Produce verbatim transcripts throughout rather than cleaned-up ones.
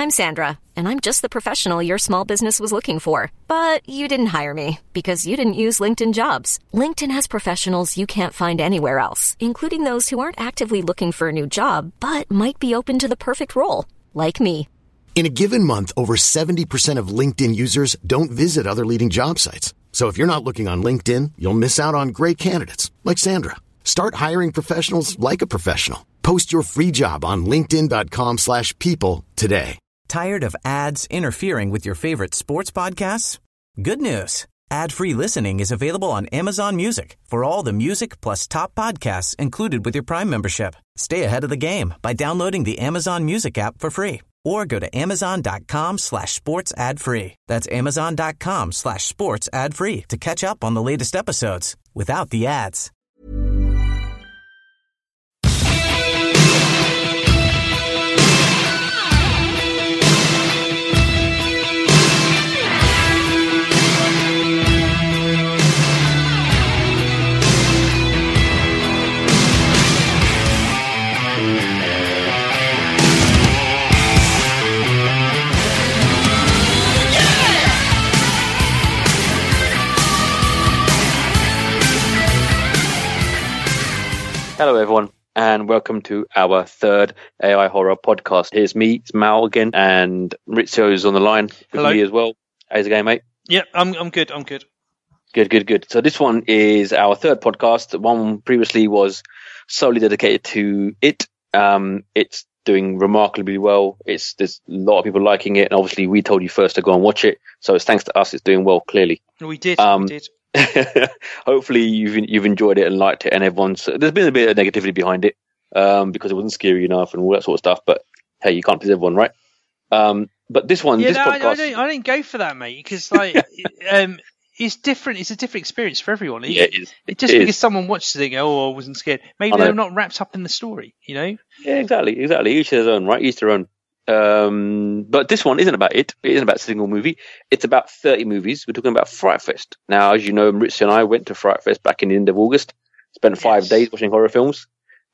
I'm Sandra, and I'm just the professional your small business was looking for. But you didn't hire me because you didn't use LinkedIn Jobs. LinkedIn has professionals you can't find anywhere else, including those who aren't actively looking for a new job, but might be open to the perfect role, like me. In a given month, over seventy percent of LinkedIn users don't visit other leading job sites. So if you're not looking on LinkedIn, you'll miss out on great candidates like Sandra. Start hiring professionals like a professional. Post your free job on linkedin.com slash people today. Tired of ads interfering with your favorite sports podcasts? Good news. Ad-free listening is available on Amazon Music for all the music plus top podcasts included with your Prime membership. Stay ahead of the game by downloading the Amazon Music app for free or go to amazon.com slash sports ad free. That's amazon.com slash sports ad free to catch up on the latest episodes without the ads. Hello, everyone, and welcome to our third A I Horror podcast. Here's me, it's Mal again, and Maurizio's on the line with Hello. me as well. How's it going, mate? Yep, I'm I'm good. I'm good. Good, good, good. So this one is our third podcast. The one previously was solely dedicated to it. Um, it's doing remarkably well. It's there's a lot of people liking it, and obviously we told you first to go and watch it. So it's thanks to us, it's doing well. Clearly, We did. Um, we did. hopefully you've you've enjoyed it and liked it, and everyone's there's been a bit of negativity behind it um, because it wasn't scary enough and all that sort of stuff. But hey, you can't please everyone, right? Um, but this one, Yeah, this no, I, podcast, I don't. I didn't go for that, mate, because like, um, it's different. It's a different experience for everyone. It, yeah, it is. it, just It because is. someone watches it, and go, "Oh, I wasn't scared." Maybe I know. they're not wrapped up in the story, you know. Yeah, exactly, exactly. Each their own, right? Each their own. Um, but this one isn't about it. It isn't about a single movie. It's about thirty movies. We're talking about Fright Fest. Now, as you know, Maurizio and I went to Fright Fest back in the end of August. Spent five Yes. days watching horror films.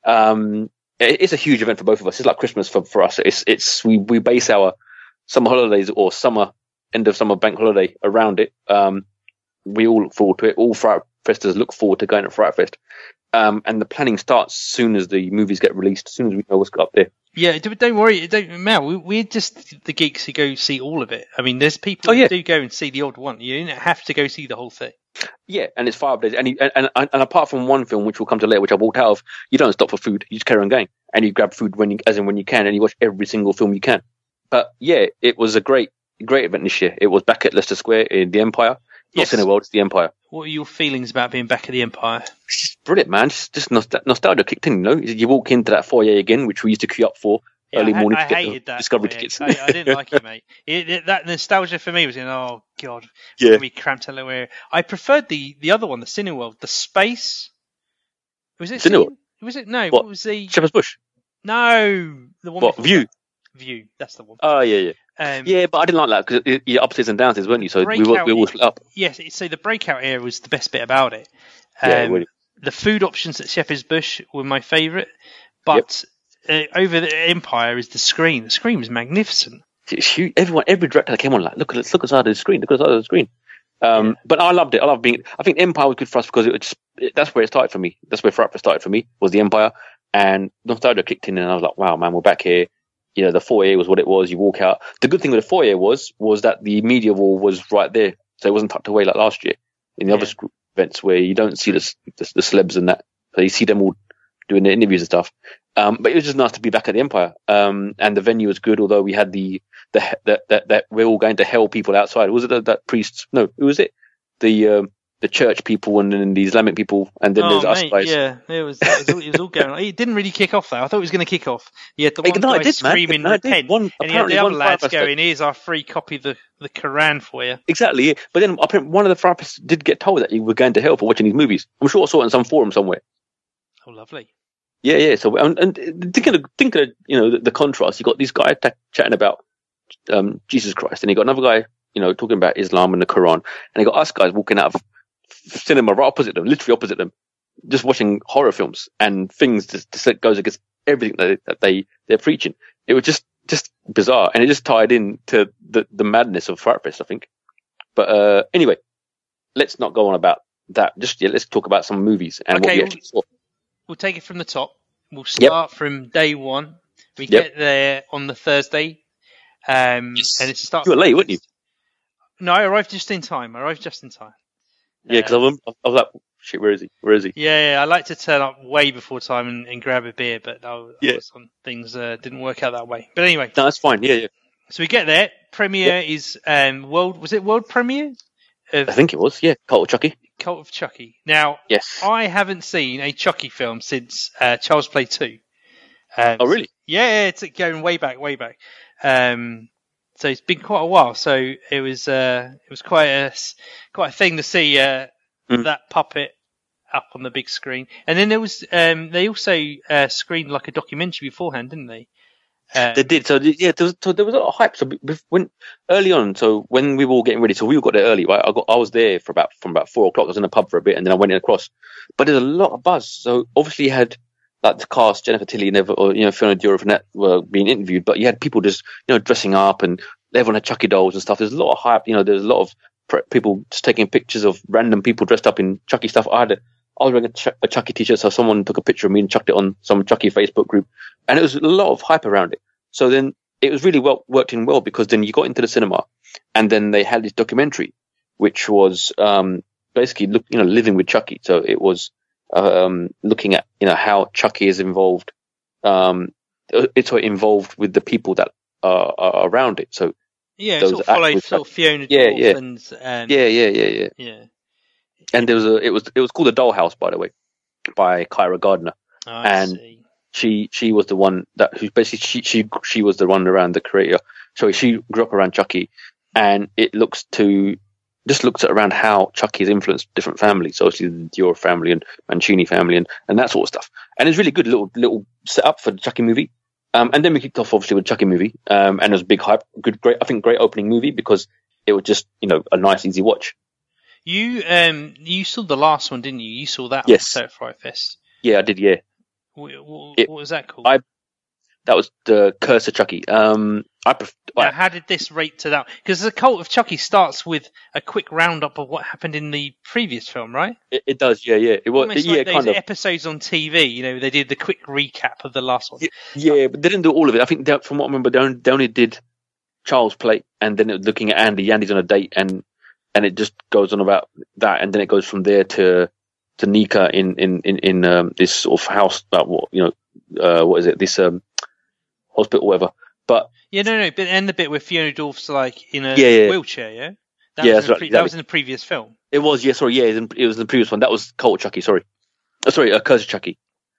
Um, it, it's a huge event for both of us. It's like Christmas for, for us. It's it's we, we base our summer holidays or summer end of summer bank holiday around it. Um, we all look forward to it. All Fright Festers look forward to going to Fright Fest. Um, and the planning starts as soon as the movies get released, as soon as we know what's up there. Yeah, don't don't worry, don't, Mel. we- We're just the geeks who go see all of it. I mean, there's people Oh, yeah. who do go and see the odd one. You don't have to go see the whole thing. Yeah, and it's five days. And, you, and, and and apart from one film, which we'll come to later, which I walked out of, you don't stop for food. You just carry on going. And you grab food when you, as in when you can, and you watch every single film you can. But yeah, it was a great, great event this year. It was back at Leicester Square in the Empire. Not Yes. Cineworld, it's the Empire. What are your feelings about being back at the Empire? It's just brilliant, man. Just, just nostalgia, nostalgia kicked in, you know? You walk into that foyer again, which we used to queue up for Yeah, early I, morning I to get hated the that. Discovery foyer. tickets. I, I didn't like it, mate. It, it, that nostalgia for me was in, oh, God. Yeah. We cramped a little area. I preferred the, the other one, the Cineworld, the space. Was it Cineworld? Cine- Was it? No, What? what was the... Shepherd's Bush. No, the one What? before View? that. View, that's the one. Oh, yeah, yeah. Um, Yeah, but I didn't like that because you're upstairs and downstairs, weren't you? So we were, Breakout- we were all split up. Yes, it- so the breakout area was the best bit about it. Yeah, Um, really. The food options at Shepherd's Bush were my favourite, but uh, over the Empire is the screen. The screen was magnificent. It's huge. Everyone, every director that came on, like, look, let's look inside the screen. Look inside the screen. Um, Yeah. But I loved it. I loved being. I think Empire was good for us because it was just. It, that's where it started for me. That's where Fright Fest started for me. Was the Empire, and nostalgia kicked in, and I was like, wow, man, we're back here. You know, the foyer was what it was. You walk out. The good thing with the foyer was was that the media wall was right there, so it wasn't tucked away like last year in the Yeah. other sc- events where you don't see the, s- the the celebs and that. So you see them all doing their interviews and stuff. Um, but it was just nice to be back at the Empire. Um, and the venue was good, although we had the the that that, that we're all going to hell people outside. Was it that, that priests? No, who was it? The um, the church people and then the Islamic people, and then oh, there's us mate, guys. yeah, it was, it was, all, it was all going on. It didn't really kick off, though. I thought it was going to kick off. You had the Hey, one no, it guy did, man. screaming, No, it did. repent, One- and you had apparently the other one lads Fright Fest- going, here's our free copy of the, the Quran for you. Exactly. Yeah. But then apparently one of the Fright did get told that you were going to hell for watching these movies. I'm sure I saw it in some forum somewhere. Oh, lovely. Yeah, yeah. So and, and thinking of thinking of you know the, the contrast, you got these guys t- chatting about um, Jesus Christ, and you got another guy you know talking about Islam and the Quran, and you got us guys walking out of cinema right opposite them, literally opposite them, just watching horror films and things that, that goes against everything that, that they they're preaching. It was just just bizarre, and it just tied in to the, the madness of Fright Fest, I think. But uh, anyway, let's not go on about that. Just yeah, let's talk about some movies and okay, what we actually saw. We'll take it from the top. We'll start yep. from day one. We yep. get there on the Thursday, um, yes. and it's a start. You were late, weren't you? No, I arrived just in time. I arrived just in time. Yeah, because uh, I, was, I was like, shit, where is he? Where is he? Yeah, yeah, I like to turn up way before time and, and grab a beer, but I, yeah. I was on, things uh, didn't work out that way. But anyway, no, that's fine. Yeah, yeah. So we get there. Premiere yep. is um, world. Was it world premiere? Of I think it was. Yeah, Cult of Chucky. Cult of Chucky. Now, yes, I haven't seen a Chucky film since uh, Child's Play two. Um, oh, really? Yeah, yeah, it's going way back, way back. Um, so it's been quite a while. So it was, uh, it was quite a, quite a thing to see uh, mm. that puppet up on the big screen. And then there was, um, they also uh, screened like a documentary beforehand, didn't they? Um, they did. So yeah, there was, so there was a lot of hype. So when early on, so when we were all getting ready, so we all got there early, right? I got, I was there for about from about four o'clock. I was in the pub for a bit, and then I went in across. But there's a lot of buzz. So obviously you had like the cast, Jennifer Tilly, never, or you know, Fiona Dura from that were being interviewed, but you had people just you know dressing up, and everyone had Chucky dolls and stuff. There's a lot of hype. You know, there's a lot of pre- people just taking pictures of random people dressed up in Chucky stuff. I had a, I was wearing a, Ch- a Chucky t-shirt, so someone took a picture of me and chucked it on some Chucky Facebook group, and it was a lot of hype around it. So then it was really well worked in well because then you got into the cinema, and then they had this documentary, which was um, basically look, you know, living with Chucky. So it was um, looking at you know how Chucky is involved. Um, it's involved with the people that are, are around it. So yeah, it sort of followed sort of Fiona yeah, Dorff yeah. and um, yeah, yeah, yeah, yeah, yeah. And there was a it was it was called The Dollhouse, by the way, by Kyra Gardner, oh, I and. see. She she was the one that who basically she she she was the one around the creator. So she grew up around Chucky, and it looks to just looks at around how Chucky has influenced different families. So obviously the Dior family and Mancini family and, and that sort of stuff. And it's really good little little setup for the Chucky movie. Um, and then we kicked off obviously with Chucky movie. Um, and it was a big hype, good great I think great opening movie because it was just you know a nice easy watch. You um you saw the last one, didn't you? You saw that yes. on Fright Fest. Yeah, I did. Yeah. What, what, it, what was that called? I, that was the Curse of Chucky. Um, I pref- now, I, how did this rate to that? Because the Cult of Chucky starts with a quick roundup of what happened in the previous film, right? It, it does, yeah, yeah. It was, almost yeah, like those kind of. episodes on T V. You know, they did the quick recap of the last one. Yeah, yeah but they didn't do all of it. I think that, from what I remember, they only, they only did Child's Play, and then it was looking at Andy. Andy's on a date, and and it just goes on about that, and then it goes from there to to Nika in in in, in um, this sort of house that what you know. Uh, what is it? This um, hospital, whatever. But yeah, no, no. But and the bit where Fiona Dorff's like in a yeah, yeah. wheelchair, yeah. That yeah, was that's right, pre- exactly. That was in the previous film. It was, yeah. Sorry, yeah. It was the previous one. That was Cult of Chucky. Sorry, oh, sorry, uh, Curse of Chucky.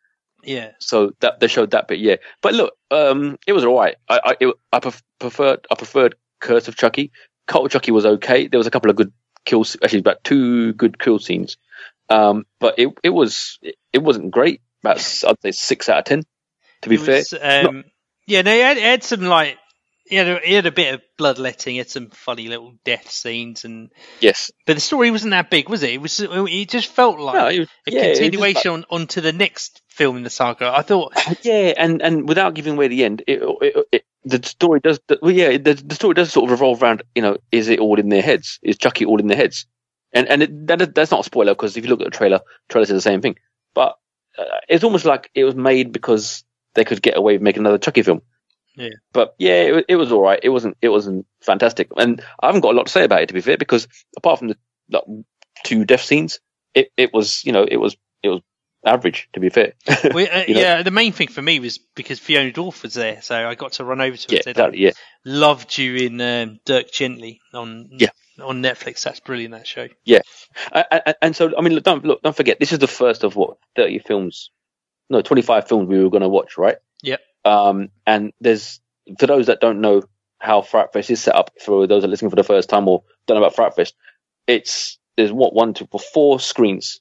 Yeah. So that they showed that bit, yeah. But look, um, it was alright. I I, it, I pref- preferred I preferred Curse of Chucky. Cult of Chucky was okay. There was a couple of good kills, actually, about two good kill scenes. Um, but it it was it, it wasn't great. About I'd say six out of ten. To be it was, fair, um, yeah, no, he had, he had some like he had, a, he had a bit of bloodletting, he had some funny little death scenes, and yes, but the story wasn't that big, was it? It was. It just felt like no, it was, a yeah, continuation like, on, onto the next film in the saga. I thought, yeah, and, and without giving away the end, it, it, it, the story does. Well, yeah, the, the story does sort of revolve around. You know, is it all in their heads? Is Chucky all in their heads? And and it, that that's not a spoiler because if you look at the trailer, trailer says the same thing. But uh, it's almost like it was made because they could get away with making another Chucky film. Yeah. But yeah, it, it was all right. It wasn't it wasn't fantastic, and I haven't got a lot to say about it to be fair because apart from the like, two death scenes, it, it was you know it was it was average to be fair. Well, uh, you know? Yeah, the main thing for me was because Fiona Dorff was there, so I got to run over to her. Yeah, and said, exactly, yeah. Loved you in um, Dirk Gently on yeah. on Netflix. That's brilliant, that show. Yeah, I, I, and so I mean, look, don't look, don't forget, this is the first of what thirty films, no, twenty-five films we were going to watch, right? Yep. Um, and there's for those that don't know how Fright Fest is set up, for those that are listening for the first time or don't know about Fright Fest, it's there's what one, two, four screens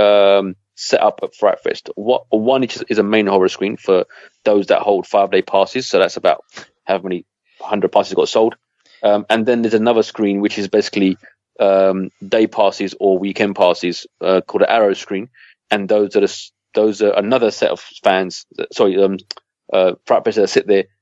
um set up at Fright Fest. What one is, is a main horror screen for those that hold five day passes, so that's about how many hundred passes got sold. Um, and then there's another screen which is basically um, day passes or weekend passes uh, called an Arrow screen, and those are the, those are another set of fans. That, sorry, um, uh, Fright Fest that sit there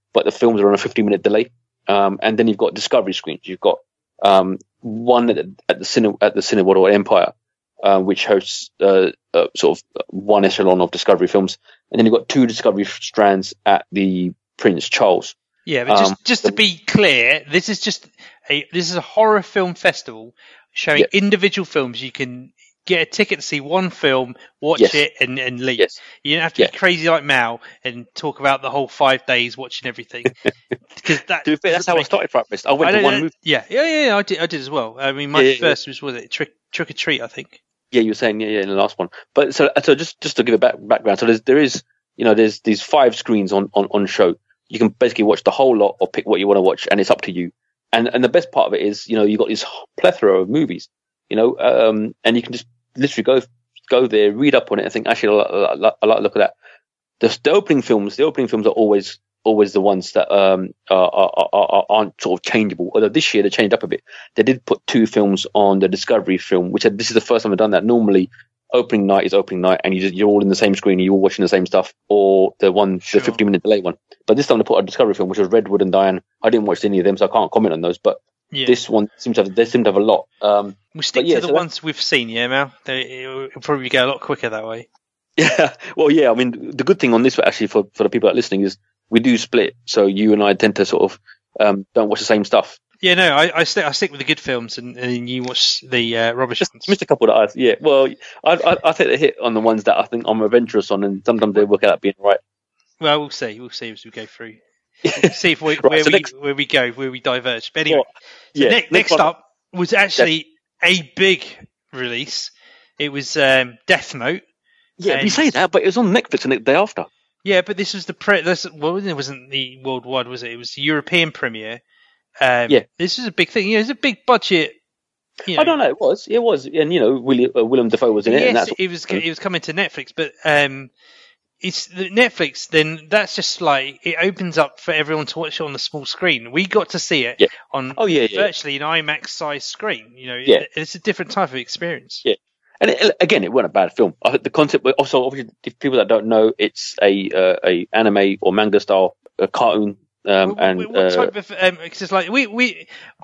but the films are on a fifty minute delay. Um, and then you've got Discovery screens. You've got um, one at the, at the Cine at the Cineworld or Empire, uh, which hosts uh, uh, sort of one echelon of Discovery films, and then you've got two Discovery strands at the Prince Charles. Yeah, but just Um, just to be clear, this is just a this is a horror film festival showing Yeah. individual films. You can get a ticket to see one film, watch Yes. it, and, and leave. Yes. You don't have to Yeah. be crazy like Mal and talk about the whole five days watching everything. Because that To be fair, that's how I make- started Frapist. I went I to don't one know- movie. Yeah, yeah, yeah, yeah, I did, I did as well. I mean, my Yeah, yeah, first was was it Trick Trick or Treat, I think. Yeah, you were saying yeah, yeah, in the last one. But so, so just just to give a back, background, so there's there is you know there's these five screens on, on on show. You can basically watch the whole lot or pick what you want to watch, and it's up to you. And and the best part of it is you know you have got this plethora of movies, you know, um, and you can just literally go go there, read up on it, and think actually I like, I like, I like the look at that. The, the opening films, the opening films are always always the ones that um are, are, are, aren't sort of changeable. Although this year they changed up a bit. They did put two films on the Discovery film, which this is the first time I've done that. Normally, opening night is opening night, and you just, you're all in the same screen, and you're all watching the same stuff, or the one, Sure. the fifty minute delay one. But this time they put a Discovery film, which was Redwood and Diane. I didn't watch any of them, so I can't comment on those. But Yeah. this one seems to have they seem to have a lot. Um, We'll stick but yeah, to the so that- ones we've seen, yeah, Mal. They, it'll probably go a lot quicker that way. Yeah, well, yeah. I mean, the good thing on this actually for for the people that are listening is we do split, so you and I tend to sort of um, don't watch the same stuff. Yeah, no, I, I stick I stick with the good films, and, and you watch the uh, rubbish Just ones. missed a couple that I yeah. Well, I, I I take the hit on the ones that I think I'm adventurous on, and sometimes they work out being right. Well, we'll see. We'll see as we go through. We'll see if we, Right, where so we next- where we go, where we diverge. But anyway, Well, so yeah, ne- next next one- up was actually a big release. It was um, Death Note. Yeah, we and- say that, but it was on Netflix the day after. Yeah, but this was the pre. This, well, it wasn't the worldwide, was it? It was the European premiere. Um, Yeah. This is a big thing. You know, it's a big budget. You know, I don't know. It was. It was, and you know, William, uh, Willem Dafoe was in it. and Yes, that's, it was. It was coming to Netflix, but um, it's the Netflix. Then that's just like it opens up for everyone to watch it on the small screen. We got to see it Yeah. on Oh, yeah, yeah. virtually an IMAX size screen. You know, Yeah. it- it's a different type of experience. Yeah. And it, again, it wasn't a bad film. I think the concept, also obviously, if people that don't know, it's a uh, a anime or manga style uh, cartoon, um, What- and what uh, type of? Um, because it's like we we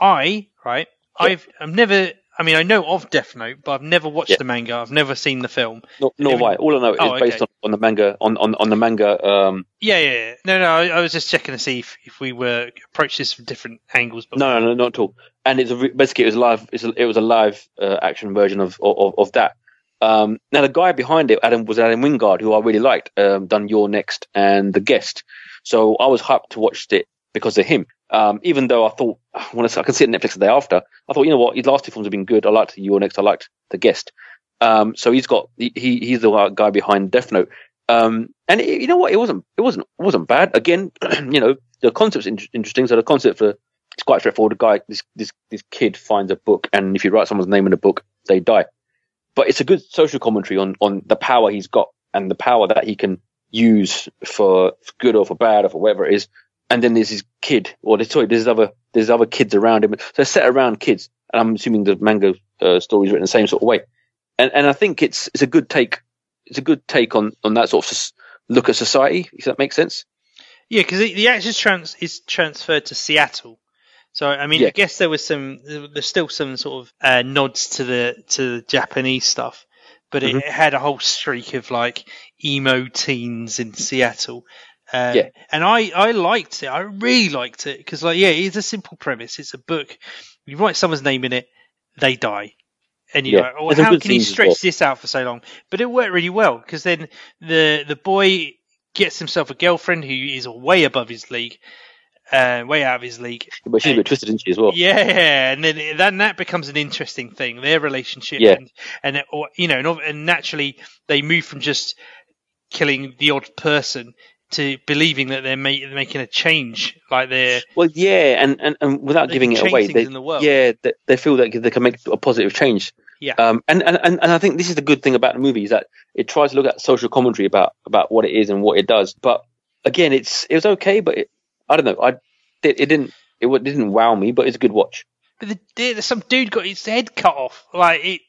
I right. I've I've never. I mean, I know of Death Note, but I've never watched Yeah. the manga. I've never seen the film. nor, nor I mean- why. All I know is Oh, based okay. on, on the manga on, on, on the manga. Um, Yeah, yeah, yeah. No, no. I, I was just checking to see if, if we were approach this from different angles. But no, no, no, not at all. And it's a, re- basically it was live. It's a, it was a live uh, action version of of, of that. Um, now the guy behind it, Adam, was Adam Wingard, who I really liked. Um, done Your Next and The Guest. So I was hyped to watch it because of him. Um, even though I thought, when I, I can see it on Netflix the day after, I thought, you know what, his last two films have been good. I liked Your Next. I liked The Guest. Um, so he's got he he's the guy behind Death Note. Um, and it, you know what, it wasn't it wasn't it wasn't bad. Again, you know, the concept's in- interesting. So the concept for it's quite straightforward. The guy, this this this kid finds a book, and if you write someone's name in the book, they die. But it's a good social commentary on on the power he's got and the power that he can use for, for good or for bad or for whatever it is. And then there's his kid, or there's, sorry, there's other there's other kids around him. So it's set around kids, and I'm assuming the manga uh, story is written the same sort of way. And and I think it's it's a good take. It's a good take on on that sort of s- look at society. If that makes sense. yeah, because the, the action trans is transferred to Seattle. So I mean, Yeah. I guess there was some. There's still some sort of uh, nods to the to the Japanese stuff, but it, Mhm. it had a whole streak of like emo teens in Seattle. Uh, Yeah. And I, I liked it. I really liked it because, like, yeah, it's a simple premise. It's a book. You write someone's name in it, they die. And you're Yeah. like, oh, There's some how good can you scenes as stretch well. this out for so long? But it worked really well because then the the boy gets himself a girlfriend who is way above his league, uh, way out of his league. But she's a And- bit twisted, isn't she, as well? Yeah, and then then that becomes an interesting thing, their relationship, Yeah. and and it- or, you know, and, and naturally they move from just killing the odd person to believing that they're ma- making a change, like they're Well, yeah, and, and, and without They giving can it change away, things they, in the world. yeah, they, they feel that they can make a positive change. yeah, Um, and, and, and, and I think this is the good thing about the movie is that it tries to look at social commentary about, about what it is and what it does. But again, it's it was okay, but it, I don't know, I it, it didn't it, wa- didn't wow me, but it's a good watch. but the, the, some dude got his head cut off, like it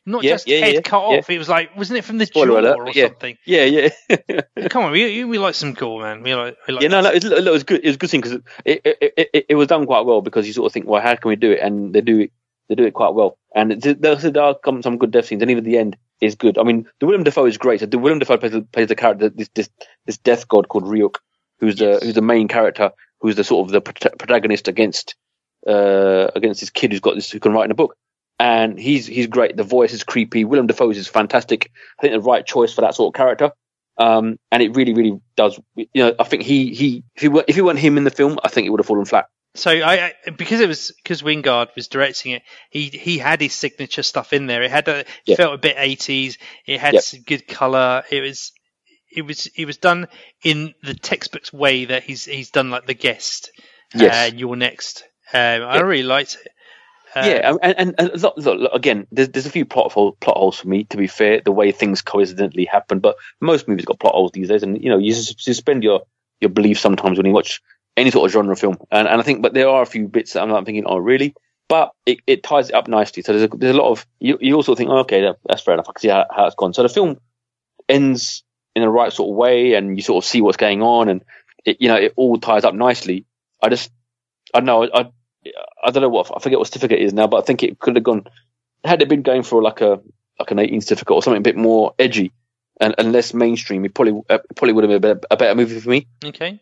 not yeah, just yeah, head yeah, cut yeah. off. It was like, wasn't it from the Spoiler jaw alert, or yeah. something? Yeah, yeah. Come on, we we like some gore, man. We like, we like yeah, no, no, this. it was, it was good. It was a good thing because it it, it it it was done quite well because you sort of think, well, how can we do it? And they do it. They do it quite well. And it, there, there are come some good death scenes, and even the end is good. I mean, the Willem Dafoe is great. So the Willem Dafoe plays, plays the character, this this this death god called Ryuk, who's Yes. the who's the main character, who's the sort of the prot- protagonist against uh against this kid who's got this who can write in a book. And he's he's great. The voice is creepy. Willem Dafoe is fantastic. I think the right choice for that sort of character. Um, and it really, really does. You know, I think he he if he were, if he weren't him in the film, I think it would have fallen flat. So I, I because it was because Wingard was directing it, he he had his signature stuff in there. It had a, it Yeah. felt a bit eighties. It had Yep. some good color. It was it was it was done in the textbook's way that he's he's done like The Guest. Yes. And You're Next. Um, I really liked it. Um, Yeah, and, and, and look, look, look, again, there's, there's a few plot hole, plot holes for me. To be fair, the way things coincidentally happen, but most movies got plot holes these days, and you know, you sus- suspend your your belief sometimes when you watch any sort of genre film. And, and I think, but there are a few bits that I'm not thinking, oh, really? But it, it ties it up nicely. So there's a, there's a lot of you. You also think, oh, okay, that, that's fair enough. I can see how, how it's gone. So the film ends in the right sort of way, and you sort of see what's going on, and it, you know, it all ties up nicely. I just, I don't know, I. I don't know what I forget what certificate it is now, but I think it could have gone had it been going for like a like an eighteen certificate or something a bit more edgy and, and less mainstream. It probably uh, probably would have been a better, a better movie for me. Okay.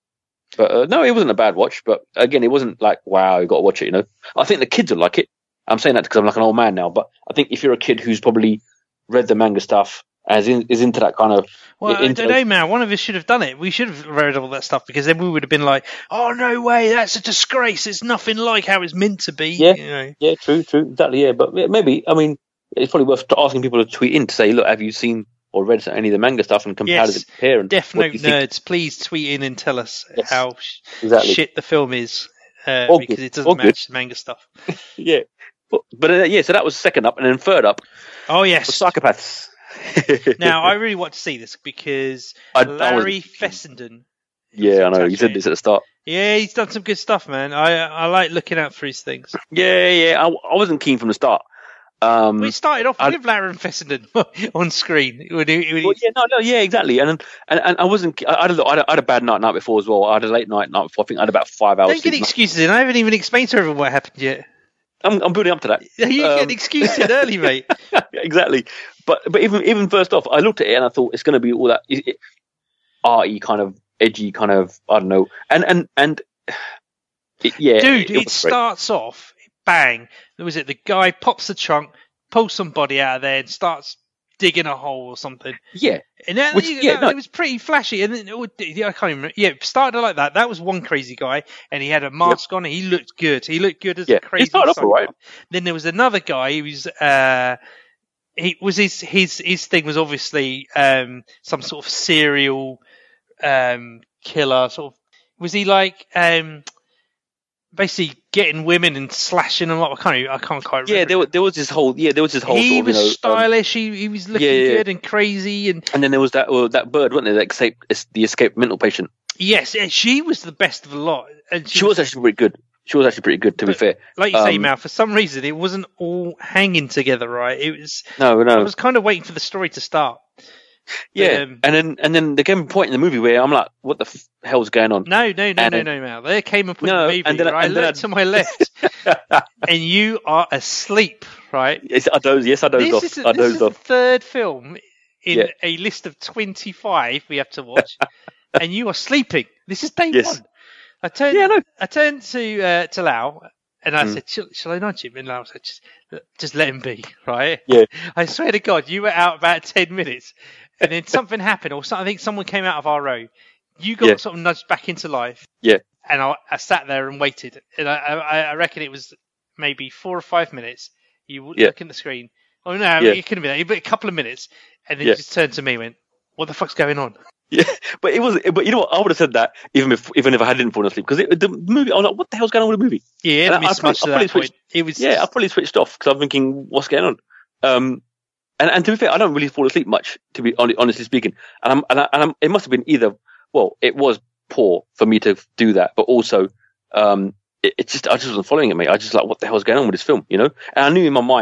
But uh, no, it wasn't a bad watch. But again, it wasn't like wow, you got to watch it. You know, I think the kids would like it. I'm saying that because I'm like an old man now, but I think if you're a kid who's probably read the manga stuff, as in, is into that kind of Well, I into don't know, man. One of us should have done it. We should have read all that stuff because then we would have been like, "Oh no way, that's a disgrace. It's nothing like how it's meant to be." Yeah, you know? yeah, true, true, exactly, yeah. But yeah, maybe, I mean, it's probably worth asking people to tweet in to say, look, have you seen or read any of the manga stuff and compare Yes, does it compare? And Death what Note do you think? nerds, please tweet in and tell us Yes, how sh- exactly. shit the film is uh, All because good, it doesn't all good. match the manga stuff. Yeah, but, but uh, yeah, so that was second up, and then third up Oh was yes. Psychopaths. Now I really want to see this because I- I Larry was- Fessenden. yeah, I know. You Touch said me. this at the start. Yeah, he's done some good stuff, man. I I like looking out for his things. Yeah, yeah. I, I wasn't keen from the start. Um, We started off I- with Larry Fessenden on screen. When he, when he- well, yeah, no, no, yeah, exactly. And and, and I wasn't. I, I, had a, I, had a, I had a bad night night before as well. I had a late night night before. I think I had about five hours. Don't get sleep. excuses in. I haven't even explained to everyone what happened yet. I'm, I'm building up to that. You Um, get excuses in early, mate. Yeah, exactly. But but even even first off, I looked at it and I thought it's going to be all that it, it, arty kind of edgy kind of I don't know. And and and it, yeah, Dude, it, it was starts off, bang. Was it the guy pops the trunk, pulls somebody out of there and starts digging a hole or something. great. Yeah, And then Which- you- yeah, that- no. it was pretty flashy. And then it would, yeah, I can't even remember. Yeah, it started like that. That was one crazy guy, and he had a mask on. And he looked good. He looked good as Yeah, a he crazy. started off all right. psychopath. Then there was another guy who was. Uh, he was his his his thing was obviously um, some sort of serial um, killer. Sort of was he like um, basically getting women and slashing them up? I can't. I can't quite remember. yeah. There was there was this whole yeah there was this whole he sort of, was you know, um, stylish. he, he was looking yeah, yeah. good and crazy and. and then there was that well, that bird, wasn't there? That escape, it's the escaped mental patient. Yes, yeah, she was the best of the lot, and she, She was actually pretty good. She was actually pretty good, to be But, fair. like you say, Um, Mal. For some reason, it wasn't all hanging together right. It was. No, I no. was kind of waiting for the story to start. Yeah, um, and then and then there came a point in the movie where I'm like, what the f- hell's going on? No, no, no, And no, then- no, Mal. There came a point No, in the movie and then- where I and then looked I- to my left, and you are asleep. Right. Yes, I dozed. Yes, I dozed This off. is, I this is dozed the off. third film in Yeah. a list of twenty-five we have to watch, and you are sleeping. This is day Yes. one. I turned. Yeah, I know. I turned to uh, to Lau, and I Mm. said, shall, "Shall I nudge him?" And Lau said, "Just, just let him be." Right? Yeah. I swear to God, you were out about ten minutes, and then something happened, or something. I think someone came out of our row. You got Yeah. sort of nudged back into life. Yeah. And I, I sat there and waited, and I, I, I reckon it was maybe four or five minutes. You would Yeah. look at the screen. Oh no, Yeah. it couldn't be that. But a couple of minutes, and then Yeah. you just turned to me and went, "What the fuck's going on?" Yeah, but it was. But you know what? I would have said that even if even if I hadn't fallen asleep because the movie. I was like, what the hell's going on with the movie? Yeah, And it I- I missed probably- much I to probably that point. switched- It was Yeah, I probably switched off because I'm thinking, what's going on? Um, and and to be fair, I don't really fall asleep much, to be hon- honestly speaking. And I'm and, I, and I'm, it must have been either. Well, it was poor for me to do that, but also, um, it, it just I just wasn't following it, mate. I just like, what the hell's going on with this film, you know? And I knew in my mind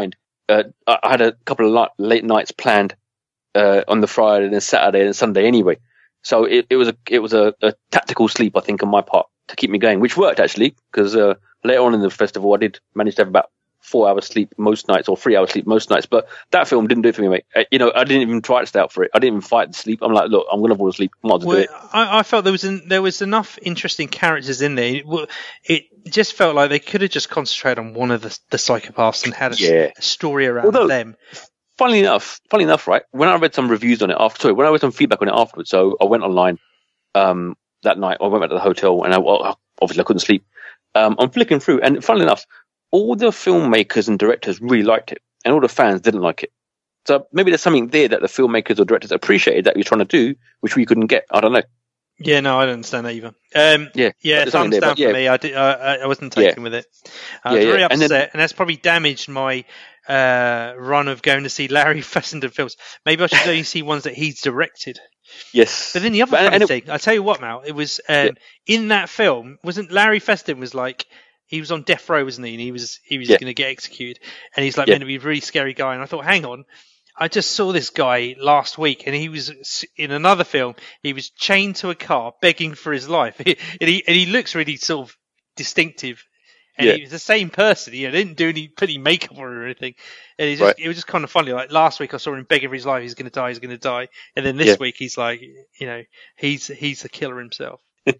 uh, I had a couple of light, late nights planned uh, on the Friday and Saturday and Sunday anyway. So it, it was a it was a, a tactical sleep, I think, on my part to keep me going, which worked actually, because uh, later on in the festival I did manage to have about four hours sleep most nights, or three hours sleep most nights. But that film didn't do it for me, mate. Uh, you know, I didn't even try to stay out for it. I didn't even fight the sleep. I'm like, look, I'm gonna fall asleep. I might as well well, do it. I, I felt there was an, there was enough interesting characters in there. It, it just felt like they could have just concentrated on one of the, the psychopaths and had a, Yeah. a story around Although, them. Funnily enough, funnily enough, right? When I read some reviews on it after, sorry, when I read some feedback on it afterwards, so I went online um, that night. I went back to the hotel, and I, well, obviously I couldn't sleep. Um, I'm flicking through, and funnily enough, all the filmmakers and directors really liked it, and all the fans didn't like it. So maybe there's something there that the filmmakers or directors appreciated that you're trying to do, which we couldn't get. I don't know. Yeah, no, I don't understand that either. Um, Yeah, yeah, there's thumbs something there, down but for yeah. me. I, did, I, I wasn't taken Yeah. with it. I was Yeah, yeah. very And upset, then- and that's probably damaged my uh, run of going to see Larry Fessenden films. Maybe I should only see ones that he's directed. Yes. But then the other But- funny and it- thing, I tell you what, Mal, it was um, Yeah. in that film. Wasn't Larry Fessenden was like he was on death row, wasn't he? And he was he was Yeah. going to get executed, and he's like Yeah. meant to be a really scary guy. And I thought, hang on. I just saw this guy last week, and he was in another film. He was chained to a car, begging for his life, and he and he looks really sort of distinctive. And Yeah. he was the same person. He didn't do any put any makeup on or anything. And it, just, Right. it was just kind of funny. Like last week, I saw him begging for his life. He's going to die. He's going to die. And then this Yeah. week, he's like, you know, he's he's a killer himself.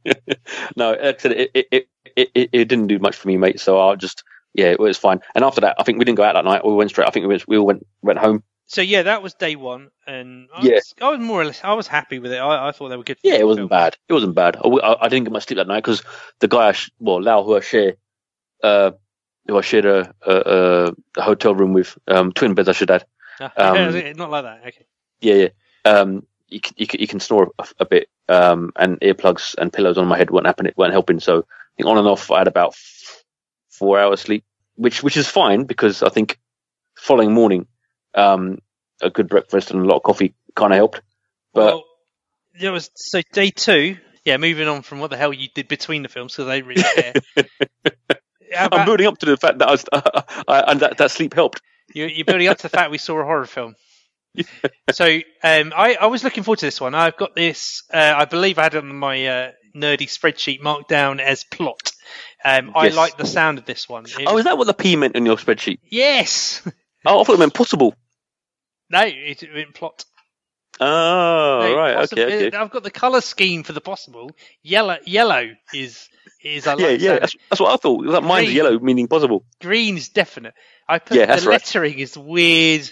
No, like I said, it, it, it, it, it didn't do much for me, mate. So I just, yeah, it was fine. And after that, I think we didn't go out that night. We went straight. I think we went, we all went went home. So yeah, that was day one, and I, Yeah. was, I was more or less I was happy with it. I, I thought they were good. Yeah, it wasn't films. bad. It wasn't bad. I, I, I didn't get much sleep that night because the guy, I sh- well, Lau, who I share, uh, who I shared a, a, a hotel room with, um, twin beds, I should add. Ah, Um, not like that. Okay. Yeah, yeah. Um, you can, you can, you can snore a, a bit, um, and earplugs and pillows on my head weren't happening, weren't helping. So I think on and off, I had about f- four hours sleep, which which is fine because I think following morning, um, a good breakfast and a lot of coffee kind of helped. But Well, there was so day two. Yeah, moving on from what the hell you did between the films because they didn't really care. How I'm about- building up to the fact that I was, I, and that, that sleep helped. You're, you're building up to the fact we saw a horror film. So um, I, I was looking forward to this one. I've got this. Uh, I believe I had it on my uh, nerdy spreadsheet marked down as plot. Um, I Yes. like the sound of this one. It Oh, was- is that what the P meant in your spreadsheet? yes. Oh, I thought it meant possible. No, it, it meant plot. Oh, No, right. possible- Okay, okay. I've got the color scheme for the possible. Yellow, yellow is is I like Yeah, the yeah. sound. That's, that's what I thought. Like mine's Green. yellow, meaning possible. Green is definite. I put Yeah, the that's right. lettering is the weird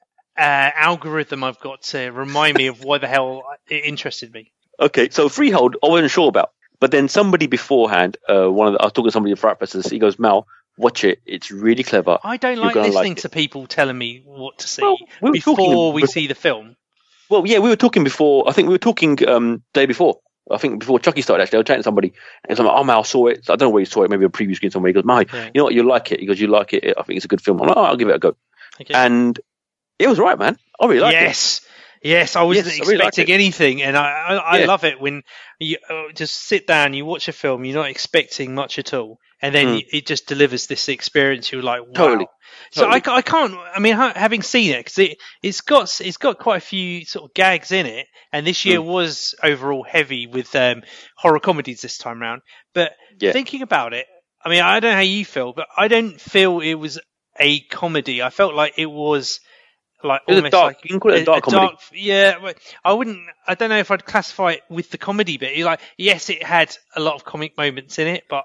uh, algorithm I've got to remind me of why the hell it interested me. Okay, so Freehold, I wasn't sure about. But then somebody beforehand, uh, one of the, I was talking to somebody at Fright Fest, he goes, Mal, watch it. It's really clever. I don't You're like gonna listening like it. to people telling me what to see Well, we were before talking- we see the film. Well, yeah, we were talking before. I think we were talking um, day before. I think before Chucky started, actually. I was chatting to somebody. And so I'm like, oh, Mal, I saw it. So I don't know where he saw it. Maybe a preview screen somewhere. He goes, Mal, Yeah. you know what? You like it. He goes, you like it. I think it's a good film. I'm like, oh, I'll give it a go. Okay. And it was right, man. I really liked it. yes. Yes, I wasn't Yes, I really liked expecting it. anything, and I, I, I Yeah. love it when you uh, just sit down, you watch a film, you're not expecting much at all, and then Mm. you, it just delivers this experience. You're like, wow. Totally. So I, Totally. ca- I can't. I mean, ha- having seen it, because it it's got it's got quite a few sort of gags in it, and this year Mm. was overall heavy with um, horror comedies this time round. But Yeah. thinking about it, I mean, I don't know how you feel, but I don't feel it was a comedy. I felt like it was. Like It was a almost dark- like you can call it a dark comedy. yeah, but I wouldn't. I don't know if I'd classify it with the comedy bit. Like, yes, it had a lot of comic moments in it, but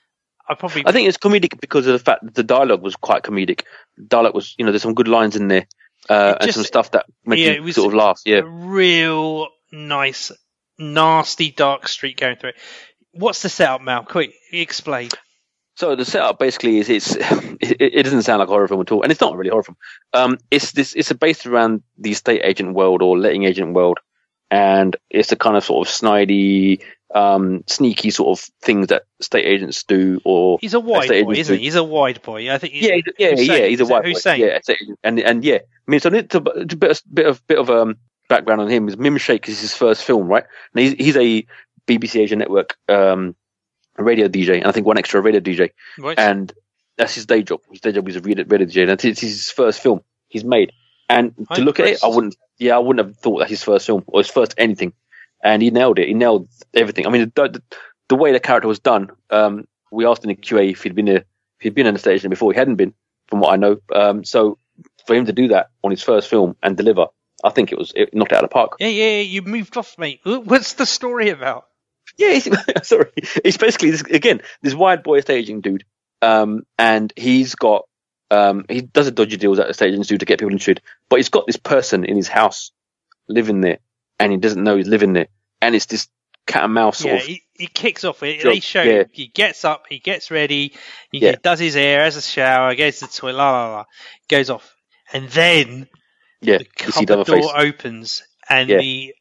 I probably. I think it's comedic because of the fact that the dialogue was quite comedic. The dialogue was, you know, there's some good lines in there, uh, It and just- some stuff that make yeah, you it was sort of laugh. Yeah. a real nice, nasty, dark streak going through it. What's the setup, Mal? Quick, explain. So the setup basically is it's it, it doesn't sound like a horror film at all, and it's not really a horror film. Um, it's this it's based around the estate agent world or letting agent world, and it's a kind of sort of snidey, um, sneaky sort of things that estate agents do. Or He's a wide estate boy, agents isn't do. he? He's a wide boy. I think. Yeah, he's- yeah, Hussein. yeah. He's a Is it white boy. Hussein? Yeah, estate agent. and and yeah. I mean, so it's a, it's a bit of bit of bit of um background on him. Is Mim Shake is his first film, right? And he's he's a B B C Asia Network um radio D J, and I think One Extra radio D J. Right. And That's his day job. His day job is a reader, reader D J. And it's his first film he's made. And to I'm look impressed. at it, I wouldn't. Yeah, I wouldn't have thought that's his first film or his first anything. And he nailed it. He nailed everything. I mean, the, the, the way the character was done. Um, we asked in the Q A if he'd been a, if he'd been on the stage before. He hadn't been, from what I know. Um, so for him to do that on his first film and deliver, I think it was it knocked it out of the park. Yeah, yeah, you moved off, mate. What's the story about? Yeah, he's, sorry. It's basically this, again this wide boy estate agent dude, um, and he's got um, he does a dodgy deals at the estate agents do to get people interested, but he's got this person in his house living there, and he doesn't know he's living there, and it's this cat and mouse sort Yeah, of. he, he kicks off it. job. They show Yeah. him. He gets up, he gets ready, he Yeah. does his hair, has a shower, goes to the toilet, la la la, goes off, and then Yeah, the you see the cupboard other door face. opens, and Yeah. the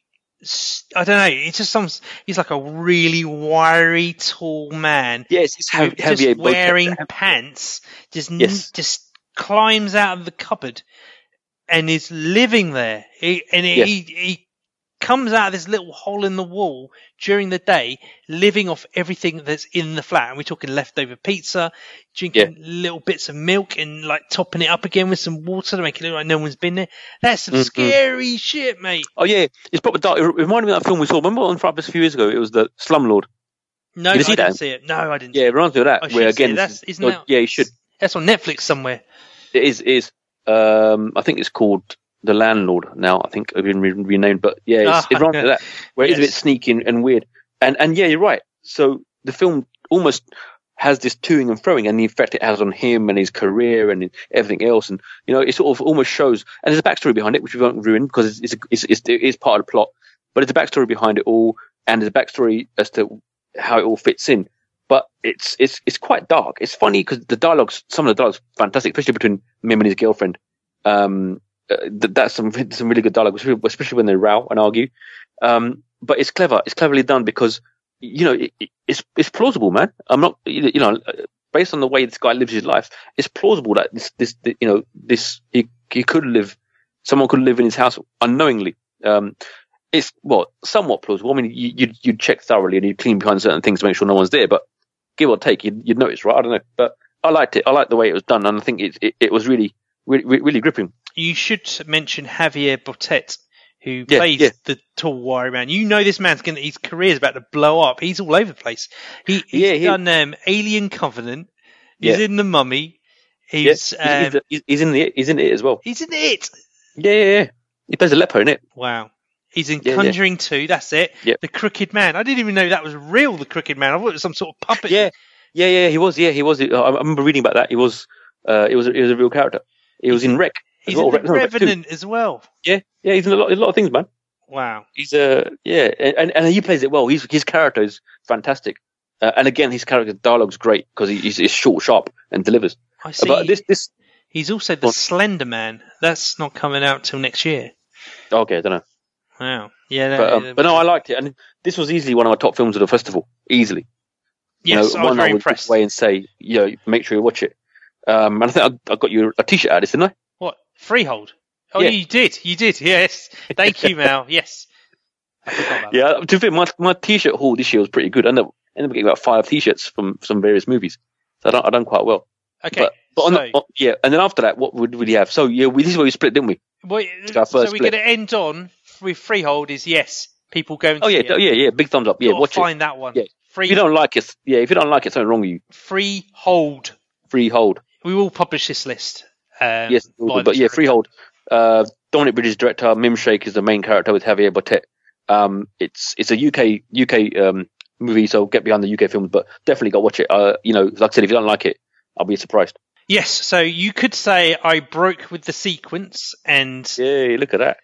I don't know. It's just some. He's like a really wiry, tall man. Yes, it's who heavy, heavy just wearing pants. Just n- Yes. just climbs out of the cupboard and is living there. He, and Yes. he he comes out of this little hole in the wall during the day, living off everything that's in the flat. And we're talking leftover pizza, drinking little bits of milk, and like topping it up again with some water to make it look like no one's been there. That's some Mhm. scary shit, mate. Oh yeah, it's proper dark. It reminded me of that film we saw. Remember on Friday a few years ago? It was the Slumlord. No, You I see didn't that? see it. No, I didn't. Yeah, it reminds me of that. I should where see again, it. That's- this is- isn't oh, that- yeah, you should. That's on Netflix somewhere. It is. It is. Um, I think it's called The Landlord now. I think it's been re- renamed, but yeah, it's, Ah, it reminds me of that. Where it's a bit yes. sneaky and, and weird. And and yeah, you're right. So the film almost has this toing and throwing, and the effect it has on him and his career and everything else. And you know, it sort of almost shows. And there's a backstory behind it, which we won't ruin because it's it's, it's, it's it is part of the plot. But it's a backstory behind it all, and there's a backstory as to how it all fits in. But it's it's it's quite dark. It's funny because the dialogues, some of the dialogues, fantastic, especially between him and his girlfriend. Um, uh, th- that's some some really good dialogue, especially especially when they row and argue. Um, but it's clever. It's cleverly done because you know it, it, it's it's plausible, man. I'm not you know based on the way this guy lives his life, it's plausible that this this you know this he he could live. Someone could live in his house unknowingly. Um, it's well somewhat plausible. I mean, you, you'd you'd check thoroughly and you'd clean behind certain things to make sure no one's there, but give or take, you'd, you'd notice, right? I don't know, but I liked it. I liked the way it was done, and I think it it, it was really, really, really gripping. You should mention Javier Botet, who Yeah, plays yeah. the tall wiry man. You know this man's going his career's about to blow up. He's all over the place. He, he's Yeah, he- done um, Alien Covenant. He's Yeah. in The Mummy. He's Yes, um, he's, he's, he's in the he's in it as well. he's in it. Yeah, yeah, yeah. He plays a leper in it. Wow. He's in Yeah, yeah. Conjuring two. That's it. Yep. The Crooked Man. I didn't even know that was real. The Crooked Man. I thought it was some sort of puppet. Yeah, yeah, yeah. He was. Yeah, he was. I I remember reading about that. He was. Uh, it was. It was a real character. He was in Wreck. as He's well. in The Wreck- no, Wreck two. Revenant as well. Yeah, yeah. He's in a lot, a lot of things, man. Wow. He's uh yeah, and and he plays it well. He's his character is fantastic, uh, and again, his character dialogue's great because he, he's, he's short, sharp, and delivers. I see. But this this He's also the Go on. Slender Man. That's not coming out till next year. okay, I don't know, Wow. Yeah. no, but, um, uh, but no, I liked it, and this was easily one of my top films of the festival. Easily, yes, you know, I was one very I would impressed. away and say, you know, make sure you watch it. Um, and I think I, I got you a T-shirt out of this, didn't I? What? Freehold? Oh, Yeah. you did. You did. Yes. Thank you, Mal. Yes. I forgot about that. Yeah, to be fair, my my T-shirt haul this year was pretty good. I ended up, ended up getting about five T-shirts from some various movies, so I done I done quite well. Okay. But, but on so, the, on- yeah, and then after that, what would would you have? So yeah, we, this is where we split, didn't we? wait, our so first we're split. going to end on with Freehold is yes. People go and Oh see yeah, it. yeah, yeah. Big thumbs up. Yeah, Gotta watch it. find that one. Yeah. Free, If you don't like it, yeah, if you don't like it, something wrong with you. Freehold. Freehold. We will publish this list. Um, Yes, via but the yeah, script. Freehold. Uh, Dominic Bridges director. Mim Sheikh is the main character with Javier Botet. Um, it's it's a U K U K um movie, so get behind the U K films, but definitely go watch it. Uh, you know, like I said, if you don't like it, I'll be surprised. Yes. So you could say I broke with the sequence and Yay! Look at that.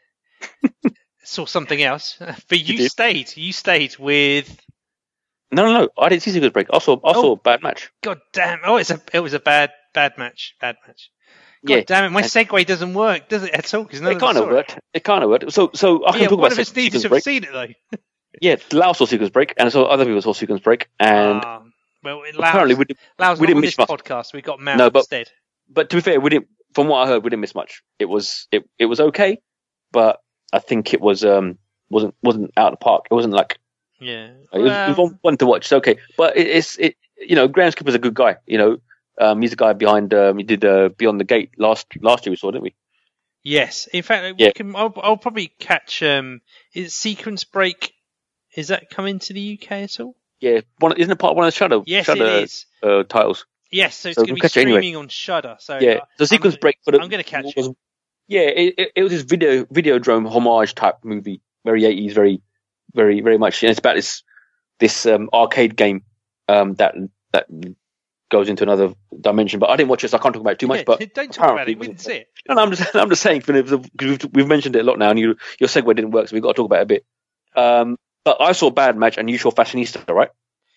saw something else, but you, You did. stayed. You stayed with. No, no, no. I didn't see Sequence Break. I saw I saw Oh. a bad match. God damn! Oh, it's a it was a bad bad match. Bad match. God Yeah. damn it! My And- segue doesn't work, does it at all? Because none It of us kind of saw worked. It kind of worked. So so I can Yeah, talk one about of us Se- needs Sequence to have Break. seen it though. Yeah, Lau saw Sequence Break, and so other people saw Sequence Break, and Ah, well, it apparently Lau's, we did, Lau's we not didn't on miss this much. podcast. We got Mal No, but- instead. But to be fair, we didn't. From what I heard, we didn't miss much. It was it it was okay, but I think it was um wasn't wasn't out of the park. It wasn't like Yeah. it was, it Well, was one, one to watch. It's okay, but it, it's it you know Graham Skipper's a good guy. You know, Um, he's the guy behind. Um, he did uh, Beyond the Gate last last year. We saw, didn't we? Yes. In fact, Yeah. we can, I'll, I'll probably catch. Um, is Sequence Break? Is that coming to the U K at all? Yeah, one, isn't it part of one of the Shudder? Yes, Shudder, it is. Uh, titles. Yes, so it's So going to we'll be catch it streaming anyway. on Shudder. So Yeah, uh, the Sequence I'm, Break. But I'm going to catch was, it. Yeah, it, it, it was this video Videodrome homage type movie, very eighties, very, very, very much. And it's about this this um, arcade game um, that that goes into another dimension. But I didn't watch it, so I can't talk about it too much. Yeah, but don't talk about apparently it. We didn't see it. No, no, I'm just I'm just saying because we've, we've mentioned it a lot now, and you, your segue didn't work, so we've got to talk about it a bit. Um, but I saw Bad Match, and you saw Fashionista, right?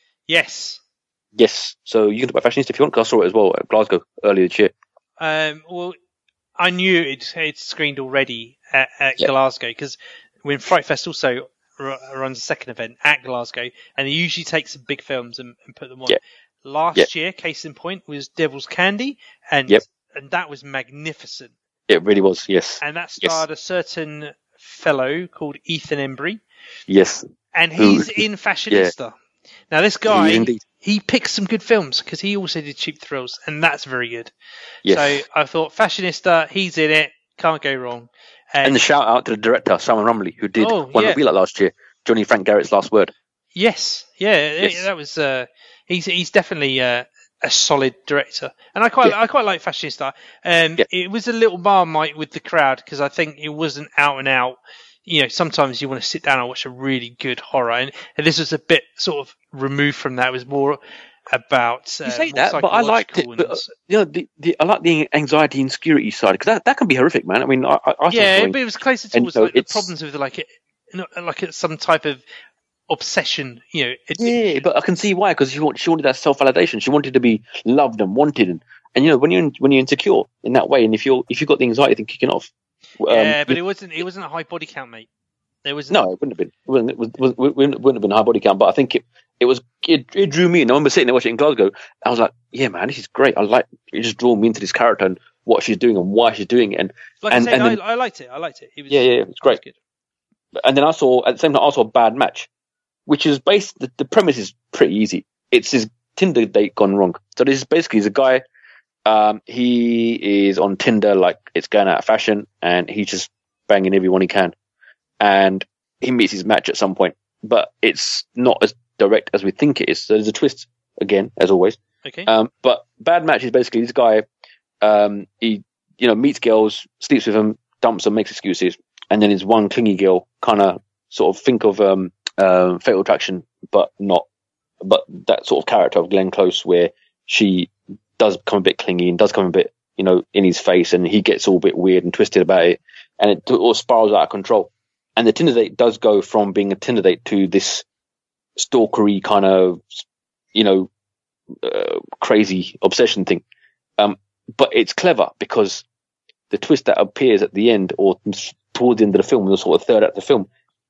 Yes. Yes. So you can talk about Fashionista if you want, because I saw it as well at Glasgow earlier this year. Um, well, I knew it it screened already at, at Yeah. Glasgow because when Fright Fest also r- runs a second event at Glasgow, and they usually take some big films and, and put them on. Yeah. Last Yeah. year, case in point, was Devil's Candy, and Yep. and that was magnificent. It really was, yes. And that Yes. starred a certain fellow called Ethan Embry, Yes. and Who- he's in Fashionista. Now, this guy, He is indeed. he picks some good films because he also did Cheap Thrills, and that's very good. Yes. So I thought Fashionista, he's in it, can't go wrong. And the shout out to the director, Simon Rumley, who did Oh, One yeah. That Be Like last year, Johnny Frank Garrett's Last Word. Yes, yeah, Yes. that was. Uh, he's he's definitely uh, a solid director, and I quite Yeah. I quite like Fashionista. Um, Yeah. It was a little marmite with the crowd because I think it wasn't out and out. You know, sometimes you want to sit down and watch a really good horror, and, and this was a bit sort of removed from that. It was more about. Uh, You say more that, but I liked it. psychological But, uh, and- you know, the, the, I like the anxiety and security side, because that, that can be horrific, man. I mean, I, I, I yeah, started but it was closer and, towards you know, like the it's- problems with like it, you know, like it's some type of obsession. You know, it, Yeah, but I can see why, because she, want, she wanted that self-validation. She wanted to be loved and wanted. And, and you know, when you're, in, when you're insecure in that way, and if you're, if you've got the anxiety thing kicking off. um, yeah, but it wasn't. It wasn't a high body count, mate. There was No, it wouldn't have been. It wouldn't, it was, was, wouldn't wouldn't have been a high body count, but I think it it was it, it drew me in. I remember sitting there watching it in Glasgow. I was like, yeah, man, this is great. I like it. Just drew me into this character and what she's doing and why she's doing it. And Like and, I said, and then, I, I liked it. I liked it. It was, yeah, yeah, it's great. it was good. And then I saw at the same time I saw Bad Match, which is based. The, the premise is pretty easy. It's his Tinder date gone wrong. So this is basically he's a guy. Um, he is on Tinder, like it's going out of fashion, and he's just banging everyone he can. And he meets his match at some point, but it's not as direct as we think it is. So there's a twist again, as always. Okay. Um, but Bad Match is basically this guy. Um, he you know meets girls, sleeps with them, dumps them, makes excuses, and then there's one clingy girl, kind of sort of think of um, uh, Fatal Attraction, but not, but that sort of character of Glenn Close, where she does become a bit clingy and does come a bit, you know, in his face, and he gets all a bit weird and twisted about it, and it all spirals out of control. And the Tinder date does go from being a Tinder date to this stalkery kind of, you know, uh, crazy obsession thing. Um, but it's clever because the twist that appears at the end or towards the end of the film, the sort of third act of the film,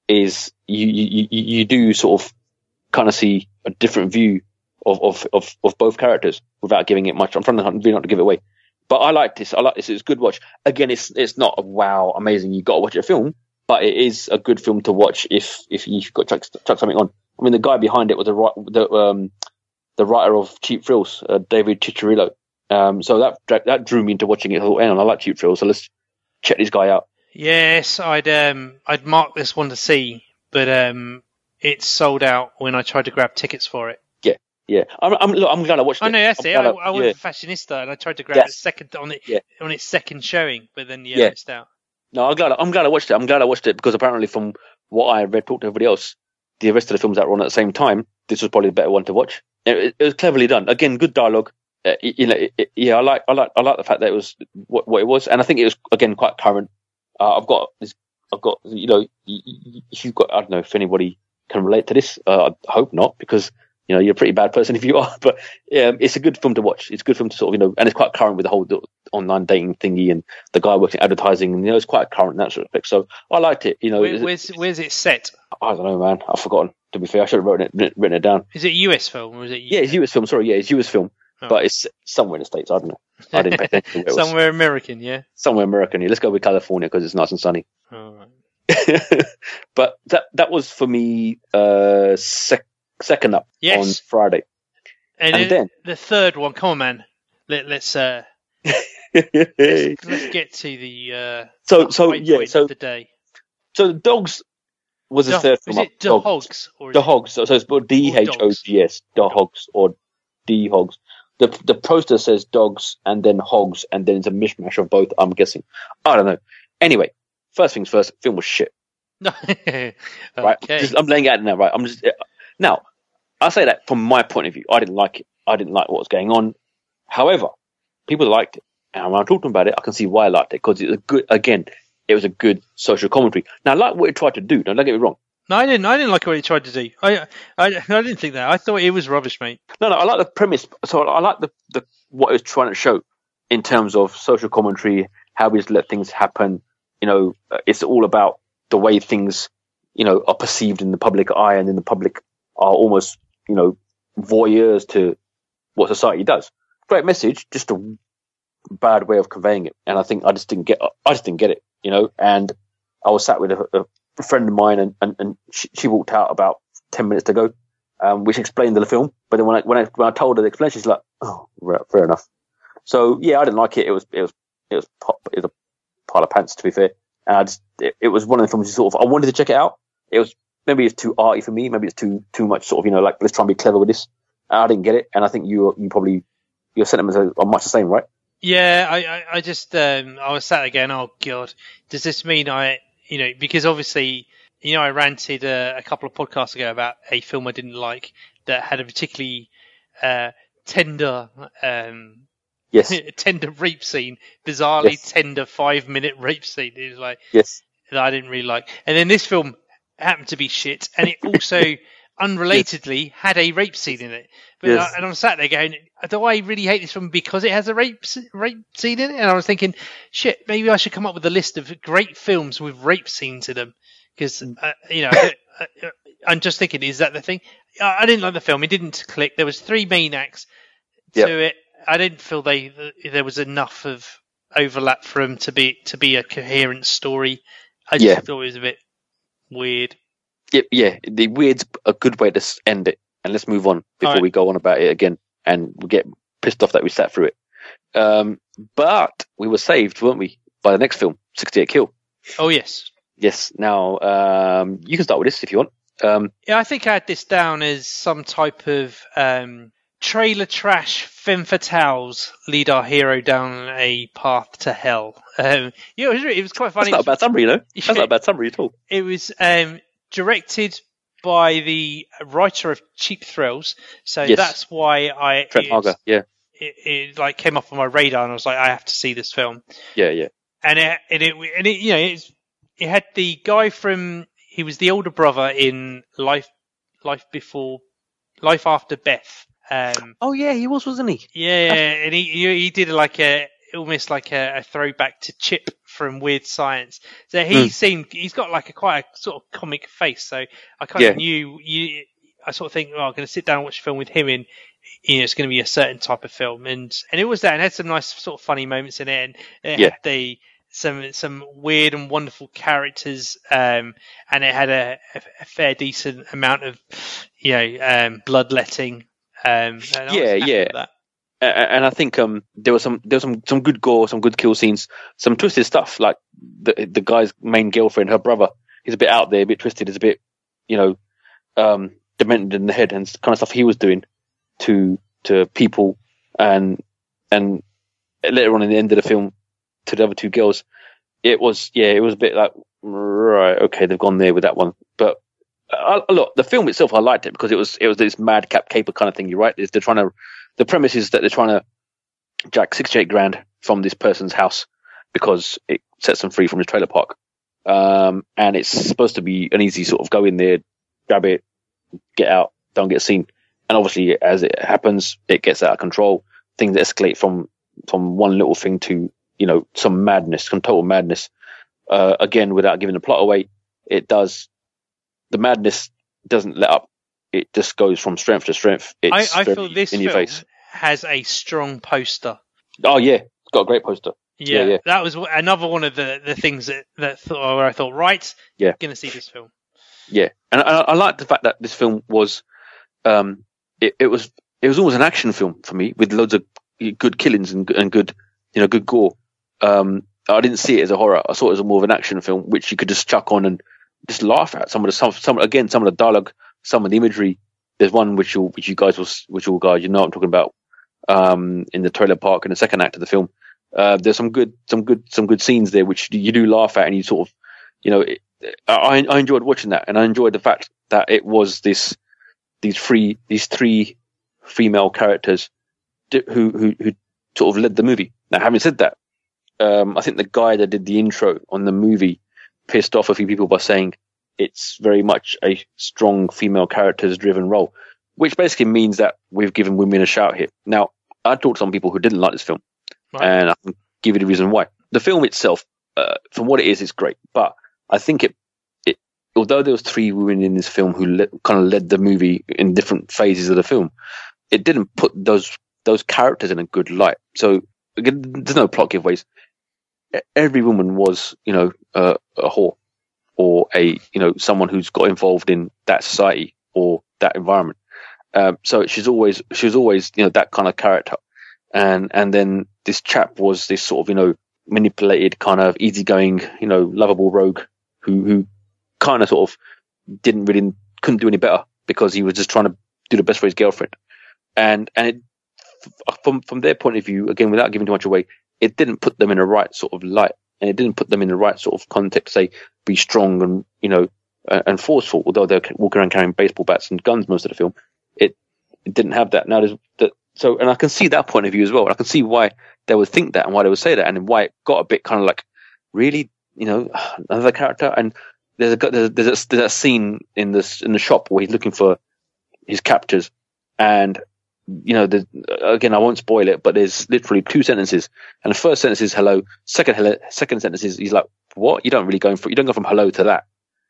is you, you, you, you do sort of kind of see a different view of, of, of, of both characters without giving it much. I'm trying not, not to give it away. But I like this. I like this. It's a good watch. Again, it's it's not a wow, amazing. You got to watch a film, but it is a good film to watch if if you've got to chuck, chuck something on. I mean, the guy behind it was the the um the writer of Cheap Thrills, uh, David Ciccirillo. Um, so that that drew me into watching it. I thought, hang on, I like Cheap Thrills, so let's check this guy out. Yes, I'd um I'd marked this one to see, but um it's sold out when I tried to grab tickets for it. Yeah, yeah. I'm I'm look, I'm glad I watched it. I know that's I'm it. glad I, I went yeah. for Fashionista and I tried to grab Yes. it second on it Yeah. on its second showing, but then yeah, Yeah. missed out. No, I'm glad. I'm glad I watched it. I'm glad I watched it because apparently, from what I read, talked to everybody else, the rest of the films that were on at the same time, this was probably the better one to watch. It, it, it was cleverly done. Again, good dialogue. Uh, you know, it, it, yeah, I like, I like, I like the fact that it was what, what it was, and I think it was again quite current. Uh, I've got this. I've got, you know, if you've got, I don't know if anybody can relate to this. Uh, I hope not, because you know you're a pretty bad person if you are. But yeah, it's a good film to watch. It's a good film to sort of, you know, and it's quite current with the whole online dating thingy and the guy working advertising. And, you know, it's quite current in that respect. So I liked it. You know, Where, it- where's where's it set? I don't know, man. I've forgotten. To be fair, I should have written it, written it down. Is it a U S film or is it? Yeah, it's U S film. Sorry, yeah, it's U S film, Oh. but it's somewhere in the States. I don't know. I didn't pay attention to where it was. Somewhere American, yeah. Somewhere American. Yeah, let's go with California because it's nice and sunny. All right. But that that was for me uh, sec- second up Yes. on Friday. And, And then then- the third one, come on, man, let, let's, uh, let's let's get to the uh, so the so high yeah point so of the day. so the Dogs was the Da- third is film. it the Hogs or is The it- Hogs. So, so it's spelled D H O G S. The Hogs or D Hogs. The the poster says Dogs and then Hogs and then it's a mishmash of both. I'm guessing. I don't know. Anyway, first things first. Film was shit. okay. Right. Just, I'm laying it out now. Right. I'm just now. I say that from my point of view. I didn't like it. I didn't like what was going on. However, people liked it, and when I talked about it, I can see why I liked it because it was a good. Again, it was a good social commentary. Now, I like what it tried to do. Don't get me wrong. No, I didn't. I didn't like what he tried to do. I, I, I didn't think that. I thought it was rubbish, mate. No, no. I like the premise. So I like the, the what it was trying to show in terms of social commentary, how we just let things happen. You know, it's all about the way things, you know, are perceived in the public eye, and in the public are almost, you know, voyeurs to what society does. Great message, just a bad way of conveying it. And I think I just didn't get. I just didn't get it. You know, and I was sat with a, a friend of mine, and, and, and she, she walked out about ten minutes to go, um, which explained the film. But then when I when I when I told her the explanation, she's like, "Oh, right, fair enough." So yeah, I didn't like it. It was it was it was pop, it was a pile of pants, to be fair. And I just it, it was one of the films you sort of I wanted to check it out. It was maybe it's too arty for me. Maybe it's too too much sort of, you know, like let's try and be clever with this. And I didn't get it, and I think you you probably your sentiments are, are much the same, right? Yeah, I, I, I just um, I was sat again. Oh God, does this mean I, you know, because obviously, you know, I ranted uh, a couple of podcasts ago about a film I didn't like that had a particularly uh, tender, um, yes, tender rape scene, bizarrely yes. tender five minute rape scene. It was like yes, that I didn't really like. And then this film happened to be shit, and it also unrelatedly yes. had a rape scene in it. But yes. I, and I'm sat there going, do I really hate this film because it has a rape rape scene in it? And I was thinking, shit, maybe I should come up with a list of great films with rape scenes in them. Because, uh, you know, I, I, I'm just thinking, is that the thing? I, I didn't like the film. It didn't click. There was three main acts to yep. it. I didn't feel they there was enough of overlap for them to be to be a coherent story. I just yeah. thought it was a bit weird. Yeah, yeah, the weird's a good way to end it, and let's move on before right. we go on about it again, and we get pissed off that we sat through it. Um, but we were saved, weren't we, by the next film, sixty-eight Kill. Oh yes, yes. Now um, you can start with this if you want. Um, yeah, I think I had this down as some type of um, trailer trash femme fatales lead our hero down a path to hell. Um, yeah, it was, it was quite funny. That's not a bad summary, you know. That's not a bad summary at all. It was. Um, Directed by the writer of Cheap Thrills, so yes. that's why I Trent Hager, yeah, it, it like came up on my radar, and I was like, I have to see this film. Yeah, yeah, and it and it and it you know it's, it had the guy from he was the older brother in Life Life Before Life After Beth. Um, oh yeah, he was, wasn't he? Yeah, and he he did like a almost like a, a throwback to Chip from Weird Science. So he mm. seemed, he's got like a quite a sort of comic face. So I kind yeah. of knew, you, I sort of think, oh, I'm going to sit down and watch a film with him in, you know, it's going to be a certain type of film. And, and it was that, and had some nice sort of funny moments in it. And it yeah. had the, some, some weird and wonderful characters. Um, and it had a, a, a fair decent amount of, you know, um, bloodletting. Um, and yeah, yeah. That. And I think um, there was some there was some, some good gore, some good kill scenes, some twisted stuff. Like the the guy's main girlfriend, her brother, he's a bit out there, a bit twisted. He's a bit, you know, um, demented in the head, and kind of stuff he was doing to to people, and and later on in the end of the film, to the other two girls, it was yeah, it was a bit like right, okay, they've gone there with that one. But uh, look, the film itself, I liked it because it was it was this madcap caper kind of thing. You're right, is they're trying to. The premise is that they're trying to jack sixty-eight grand from this person's house because it sets them free from the trailer park. Um, and it's supposed to be an easy sort of go in there, grab it, get out, don't get seen. And obviously, as it happens, it gets out of control. Things escalate from, from one little thing to, you know, some madness, some total madness. Uh, again, without giving the plot away, it does, the madness doesn't let up. It just goes from strength to strength. It's I, I feel this in film your face. has a strong poster. Oh yeah, it's got a great poster. Yeah, yeah, yeah. That was another one of the, the things that, that thought, where I thought, right, yeah, going to see this film. Yeah, and I, I like the fact that this film was, um, it, it was it was almost an action film for me with loads of good killings and, and good, you know, good gore. Um, I didn't see it as a horror. I saw it as a more of an action film, which you could just chuck on and just laugh at. Some of the some, some again, some of the dialogue, some of the imagery. There's one which you which you guys will which you guys you know what I'm talking about. Um, in the trailer park in the second act of the film, uh, there's some good some good some good scenes there which you do laugh at, and you sort of, you know, it, I I enjoyed watching that, and I enjoyed the fact that it was this these three these three female characters who who who sort of led the movie. Now, having said that, um, I think the guy that did the intro on the movie pissed off a few people by saying it's very much a strong female characters driven role, which basically means that we've given women a shout here. Now, I talked to some people who didn't like this film, right, and I can give you the reason why. The film itself, uh, from what it is, it's great, but I think it, it although there was three women in this film who le- kind of led the movie in different phases of the film, it didn't put those those characters in a good light. So again, there's no plot giveaways. Every woman was, you know, uh, a whore, or a, you know, someone who's got involved in that society or that environment. Um, so she's always, she was always, you know, that kind of character. And, and then this chap was this sort of, you know, manipulated, kind of easygoing, you know, lovable rogue who, who kind of sort of didn't really, couldn't do any better because he was just trying to do the best for his girlfriend. And, and it, from, from their point of view, again, without giving too much away, it didn't put them in the right sort of light, and it didn't put them in the right sort of context, say, be strong and, you know, uh, and forceful, although they're walking around carrying baseball bats and guns most of the film. It, it didn't have that. Now there's that. So, and I can see that point of view as well. And I can see why they would think that and why they would say that, and why it got a bit kind of like, really, you know, another character. And there's a, there's a, there's a, there's a scene in this, in the shop where he's looking for his captors, and, you know, the, again, I won't spoil it, but there's literally two sentences, and the first sentence is hello. Second, hello, second sentence is, he's like, what? You don't really go from, you don't go from hello to that.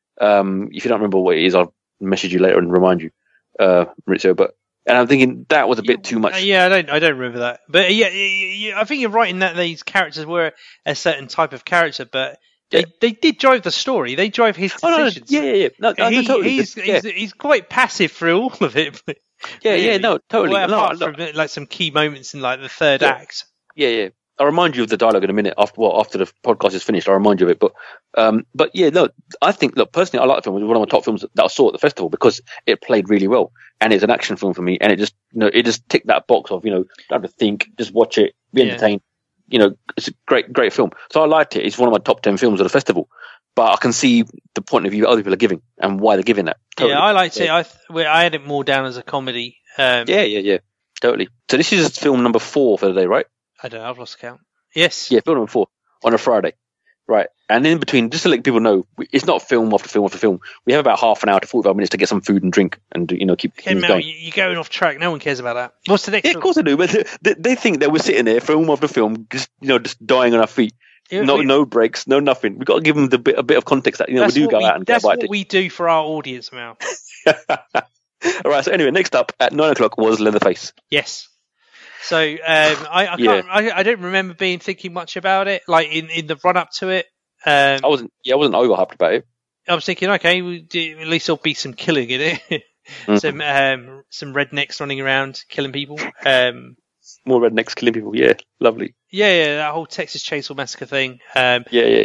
Um, if you don't remember what it is, I'll message you later and remind you, uh, Maurizio. But, and I'm thinking that was a bit too much. Yeah, I don't, I don't remember that. But yeah, yeah, I think you're right in that these characters were a certain type of character, but they, yeah. they did drive the story. They drive his decisions. Oh, no, yeah, yeah, yeah. No, no, he, totally. He's, yeah. he's, he's quite passive through all of it. Yeah, really. yeah, no, totally. Well, apart no, from like some key moments in like the third yeah. act. Yeah, yeah. I'll remind you of the dialogue in a minute. After well, after the podcast is finished, I'll remind you of it. But, um, but yeah, no, I think, look, personally, I like the film. It was one of my top films that I saw at the festival because it played really well, and it's an action film for me, and it just, you know, it just ticked that box of, you know, don't have to think, just watch it, be entertained. Yeah. You know, it's a great, great film. So I liked it. It's one of my top ten films at the festival. But I can see the point of view other people are giving and why they're giving that. Totally. Yeah, I liked it. I th- I had it more down as a comedy. Um, yeah, yeah, yeah, totally. So this is film number four for the day, right? I don't know. I've lost count. Yes. Yeah, film number four on a Friday, right? And in between, just to let people know, it's not film after film after film. We have about half an hour to forty-five minutes to get some food and drink, and you know, keep okay, things Mel, going. You're going off track. No one cares about that. What's the next? Yeah, of course I do. But they, they think that we're sitting there, film after film, just you know, just dying on our feet. Yeah, no, we, no breaks, no nothing. We've got to give them the bit, a bit of context that, you know, we do go we, out and that's get a bite. That's what we do for our audience, Mel. All right. So anyway, next up at nine o'clock was Leatherface. Yes. So um, I, I can't. Yeah. I, I don't remember being thinking much about it, like in, in the run up to it. Um, I wasn't. Yeah, I wasn't overhyped about it. I was thinking, okay, we do, at least there'll be some killing in it. mm-hmm. Some um, some rednecks running around killing people. Um, More rednecks killing people. Yeah, lovely. Yeah, yeah, that whole Texas Chainsaw Massacre thing. Um, yeah, yeah.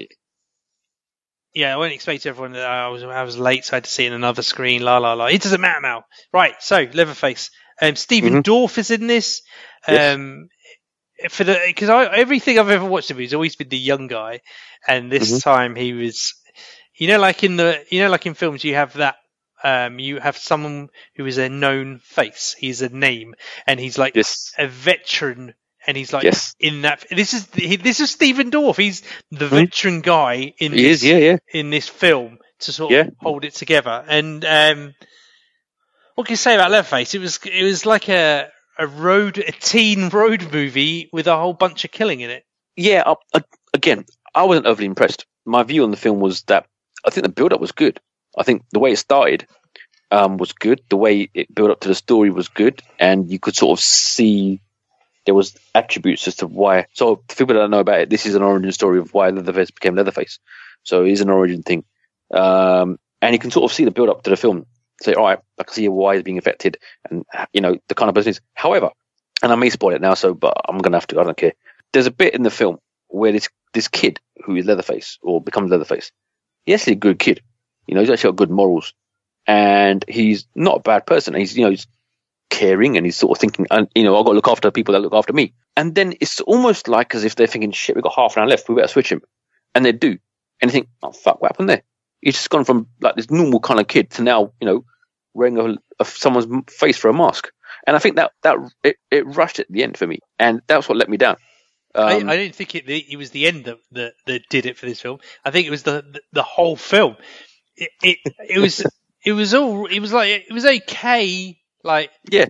Yeah, I won't expect everyone that I was I was late, so I had to see it in another screen. La la la. It doesn't matter now. Right. So Leatherface. Um, Stephen mm-hmm. Dorff is in this. Um, yes. For the because everything I've ever watched of him, he's always been the young guy, and this mm-hmm. time he was, you know, like in the you know, like in films, you have that. Um, you have someone who is a known face. He's a name, and he's like yes. a veteran. And he's like yes. in that. This is he, this is Stephen Dorff. He's the veteran guy in he this, is, yeah, yeah. in this film to sort yeah. of hold it together. And um, what can you say about Leatherface? It was it was like a a road a teen road movie with a whole bunch of killing in it. Yeah. I, I, again, I wasn't overly impressed. My view on the film was that I think the build up was good. I think the way it started um, was good. The way it built up to the story was good, and you could sort of see. There was attributes as to why. So for people that don't know about it, this is an origin story of why Leatherface became Leatherface. So it is an origin thing. Um, and you can sort of see the build up to the film. Say, all right, I can see why he's being affected and, you know, the kind of person is. However, and I may spoil it now, so but I'm gonna have to. I don't care. There's a bit in the film where this this kid who is Leatherface or becomes Leatherface, he's actually a good kid. You know, he's actually got good morals, and he's not a bad person. He's you know he's caring, and he's sort of thinking, and you know, I've got to look after people that look after me. And then it's almost like as if they're thinking, shit, we've got half an hour left, we better switch him. And they do, and you think, oh fuck, what happened there? He's just gone from like this normal kind of kid to now, you know, wearing a, a, someone's face for a mask. And I think that that it, it rushed at the end for me, and that's what let me down. Um, I, I don't think it, it was the end that, that that did it for this film. I think it was the the, the whole film. It, it it was it was all it was like it was okay, like yeah,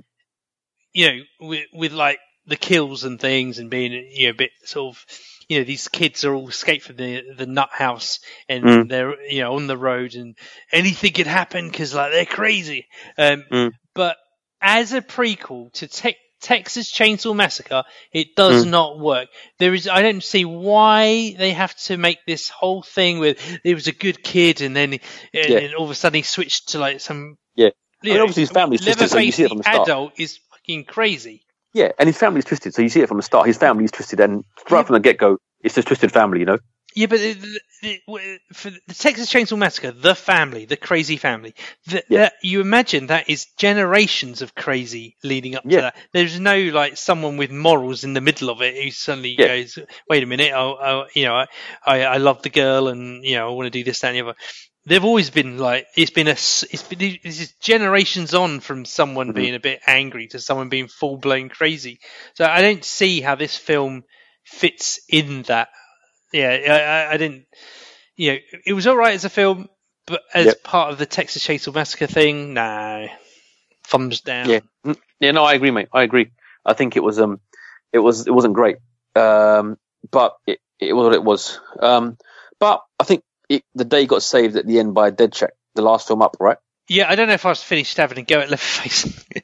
you know, with with like the kills and things, and being you know a bit sort of. You know, these kids are all escaped from the the nut house, and mm. they're you know on the road, and anything could happen because like they're crazy. Um, mm. But as a prequel to te- Texas Chainsaw Massacre, it does mm. not work. There is, I don't see why they have to make this whole thing with he was a good kid, and then and, yeah. and all of a sudden he switched to like some yeah. You I mean, know, obviously his family's twisted, so you see it from the start. Adult is fucking crazy. Yeah, and his family's twisted, so you see it from the start. His family's twisted, and right yeah. from the get-go, it's just twisted family, you know? Yeah, but the, the, for the Texas Chainsaw Massacre, the family, the crazy family, the, yeah. that, you imagine that is generations of crazy leading up yeah. to that. There's no, like, someone with morals in the middle of it who suddenly yeah. goes, wait a minute, oh, oh, you know, I, I, I love the girl, and, you know, I want to do this, that, and the other. They've always been like it's been a it's been this is generations on from someone mm-hmm. being a bit angry to someone being full blown crazy. So I don't see how this film fits in that. Yeah, I, I didn't. You know, it was all right as a film, but as yep. part of the Texas Chainsaw Massacre thing, nah, thumbs down. Yeah, yeah, no, I agree, mate. I agree. I think it was um, it was it wasn't great, um, but it it was what it was. Um, but I think. It, the day got saved at the end by Dead Check, the last film up, right? Yeah, I don't know if I was finished having a go at Leatherface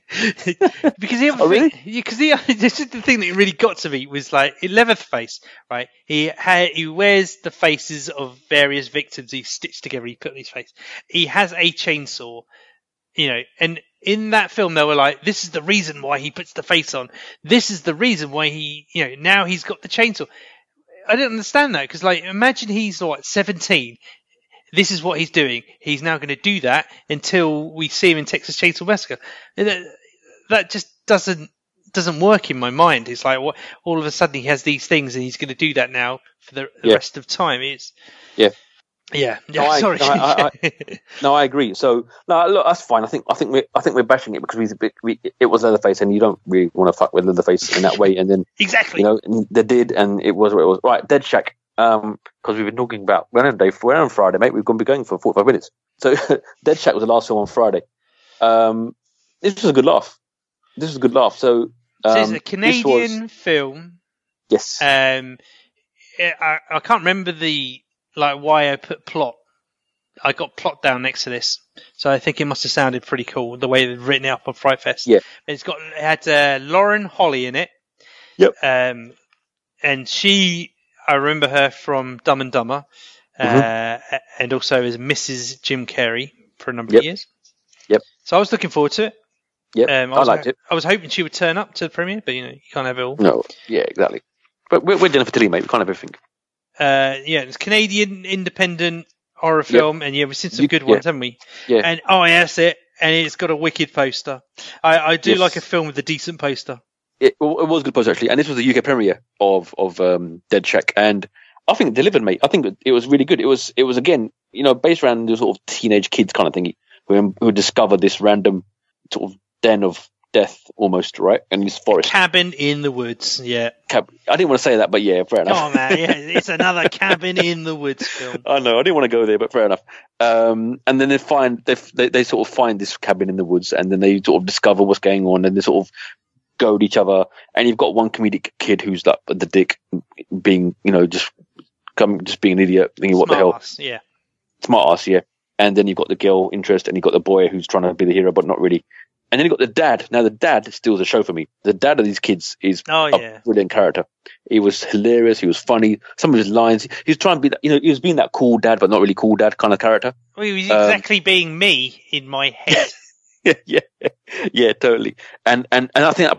because the other oh, thing, really? because the this is the thing that really got to me was like Leatherface, right? He ha- he wears the faces of various victims he stitched together. He put on his face. He has a chainsaw, you know, and in that film they were like, "This is the reason why he puts the face on. This is the reason why he, you know, now he's got the chainsaw." I didn't understand that because, like, imagine he's what seventeen. This is what he's doing. He's now going to do that until we see him in Texas Chainsaw Massacre. That, that just doesn't doesn't work in my mind. It's like what all of a sudden he has these things and he's going to do that now for the, the yeah. rest of time. It's yeah, yeah. No, I, Sorry. No I, I, no, I agree. So no, look, that's fine. I think I think we I think we're bashing it because we, we it was Leatherface, and you don't really want to fuck with Leatherface in that way. And then exactly, you know, and they did, and it was what it was. Right, Dead Shack. Um, because we've been talking about we're on day we're on Friday, mate. We're going to be going for forty-five minutes. So Dead Shack was the last film on Friday. Um, this was a good laugh. This was a good laugh. So, um, so it's a Canadian was, film. Yes. Um, I I can't remember the like why I put plot. I got plot down next to this, so I think it must have sounded pretty cool the way they'd written it up on Fright Fest. Yeah. It's got it had uh, Lauren Holly in it. Yep. Um, and she. I remember her from Dumb and Dumber, mm-hmm. uh, and also as Missus Jim Carrey for a number yep. of years. Yep. So I was looking forward to it. Yep. Um, I, I was, liked it. I was hoping she would turn up to the premiere, but you know you can't have it all. No. Yeah, exactly. But we're, we're Jennifer Tilly, mate. We can't have everything. Uh, yeah, it's Canadian independent horror film, yep. and yeah, we've seen some you, good ones, yeah. haven't we? Yeah. And oh, yeah, that's it. And it's got a wicked poster. I, I do yes. like a film with a decent poster. It, it was a good poster actually, and this was the U K premiere of of um, Dead Shack, and I think it delivered, mate. I think it was really good. It was, it was again, you know, based around the sort of teenage kids kind of thing who, who discover this random sort of den of death almost, right? And this forest. Cabin in the woods, yeah. Cab- I didn't want to say that, but yeah, fair enough. Oh man, yeah, it's another cabin in the woods film. I know, I didn't want to go there, but fair enough. Um, and then they find, they, they they sort of find this cabin in the woods, and then they sort of discover what's going on, and they sort of go at each other. And you've got one comedic kid who's like the dick, being, you know, just come, just being an idiot, thinking, what Smart the hell? Ass, yeah. Smart ass, yeah. And then you've got the girl interest, and you've got the boy who's trying to be the hero, but not really. And then you've got the dad. Now, the dad steals the show for me. The dad of these kids is oh, a yeah. brilliant character. He was hilarious. He was funny. Some of his lines, he was trying to be, that, you know, he was being that cool dad, but not really cool dad kind of character. Well, he was Um, exactly being me in my head. yeah, yeah, yeah, totally. And and and I think that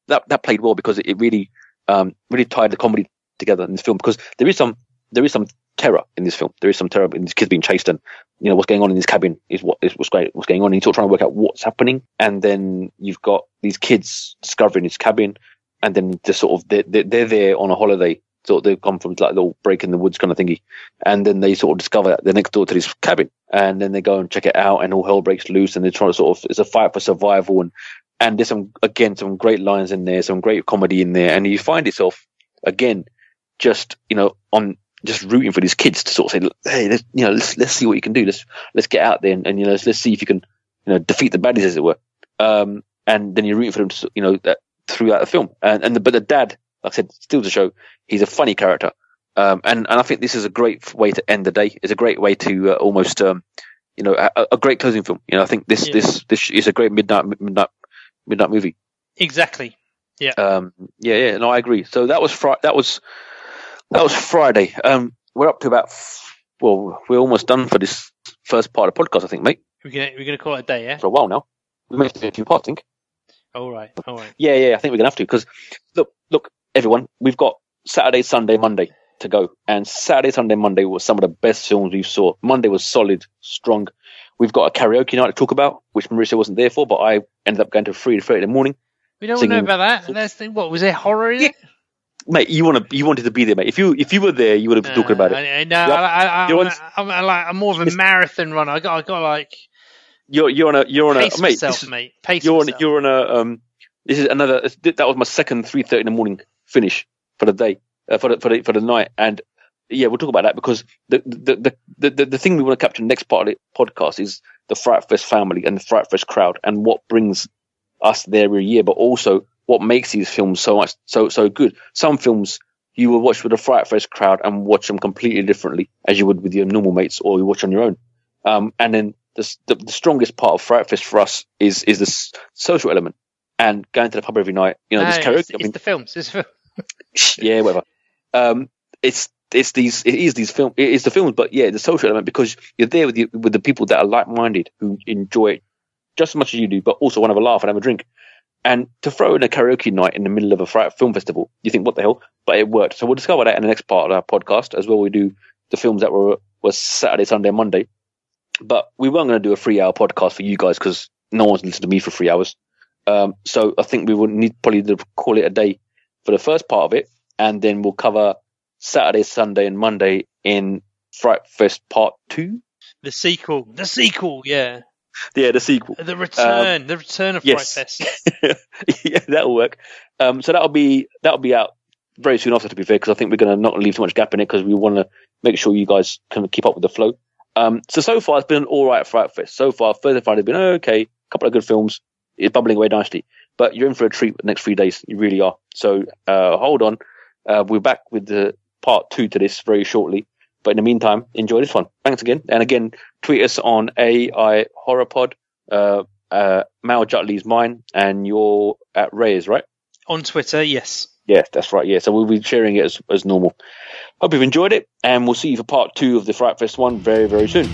that that played well because it, it really um, really tied the comedy together in this film, because there is some there is some terror in this film. There is some terror in these kids being chased, and you know what's going on in this cabin is what is what's great what's going on. And you're sort of trying to work out what's happening, and then you've got these kids discovering this cabin, and then just sort of they're, they're, they're there on a holiday. So they've come from like a little break in the woods kind of thingy, and then they sort of discover that they're next door to this cabin, and then they go and check it out, and all hell breaks loose, and they're trying to sort of it's a fight for survival, and and there's some again some great lines in there, some great comedy in there, and you find yourself again just you know on just rooting for these kids to sort of say, hey, let's, you know, let's let's see what you can do, let's let's get out there and, and you know let's, let's see if you can you know defeat the baddies as it were, um, and then you're rooting for them to, you know that throughout the film, and and the, but the dad. Like I said, still to show he's a funny character, um, and and I think this is a great way to end the day. It's a great way to uh, almost, um, you know, a, a great closing film. You know, I think this yeah. this this is a great midnight midnight midnight movie. Exactly. Yeah. Um. Yeah. Yeah. No, I agree. So that was fri- that was that was Friday. Um. We're up to about well, we're almost done for this first part of the podcast, I think, mate. We're gonna we're gonna call it a day, yeah. For a while now, we may have to do a few parts, I think. All right. All right. Yeah. Yeah. I think we're gonna have to because look, look. Everyone, we've got Saturday, Sunday, Monday to go. And Saturday, Sunday, Monday was some of the best films we saw. Monday was solid, strong. We've got a karaoke night to talk about, which Marissa wasn't there for, but I ended up going to three to thirty in the morning. We don't know about that. That's the, what was there horror in yeah. it? Mate, you want to, you wanted to be there, mate. If you if you were there, you would have been uh, talking about it. I, no, yep. I, I, I'm, I'm, I'm, like, I'm more of a marathon runner. I got, I got like. You're you're on a you're on pace a mate. Myself, is, mate. Pace you're myself. on you're on a um. This is another. That was my second three thirty in the morning finish for the day, uh, for the for the for the night, and yeah, we'll talk about that because the the the the, the, the thing we want to capture in the next part of the podcast is the Fright Fest family and the Fright Fest crowd and what brings us there every year, but also what makes these films so much so so good. Some films you will watch with the Fright Fest crowd and watch them completely differently as you would with your normal mates or you watch on your own. Um, and then the, the the strongest part of Fright Fest for us is is the social element and going to the pub every night. You know, no, this karaoke. It's, it's I mean, the films. It's the yeah, whatever. Um, it's it's these it is these film it is the films, but yeah, the social element because you're there with the, with the people that are like minded who enjoy it just as much as you do, but also want to have a laugh and have a drink. And to throw in a karaoke night in the middle of a Fright film festival, you think, what the hell? But it worked. So we'll discover that in the next part of our podcast as well. We do the films that were was Saturday, Sunday, Monday. But we weren't going to do a three hour podcast for you guys because no one's listened to me for three hours. Um, so I think we would need probably to call it a day for the first part of it, and then we'll cover Saturday, Sunday, and Monday in Fright Fest Part Two. The sequel, the sequel, yeah, yeah, the sequel, the return, um, the return of yes. Fright Fest. Yeah, that'll work. Um, so that'll be that'll be out very soon after, to be fair, because I think we're going to not leave too much gap in it because we want to make sure you guys can keep up with the flow. Um, so so far it's been an all right Fright Fest. So far, Thursday, Friday has been okay. A couple of good films. It's bubbling away nicely. But you're in for a treat the next three days. You really are. So uh, hold on. Uh, we're back with the part two to this very shortly. But in the meantime, enjoy this one. Thanks again. And again, tweet us on A I HorrorPod. Uh, uh, Mal Jutley's mine, and you're at Reyes, right? On Twitter, yes. Yeah, that's right. Yeah, so we'll be sharing it as, as normal. Hope you've enjoyed it, and we'll see you for part two of the Fright Fest one very, very soon.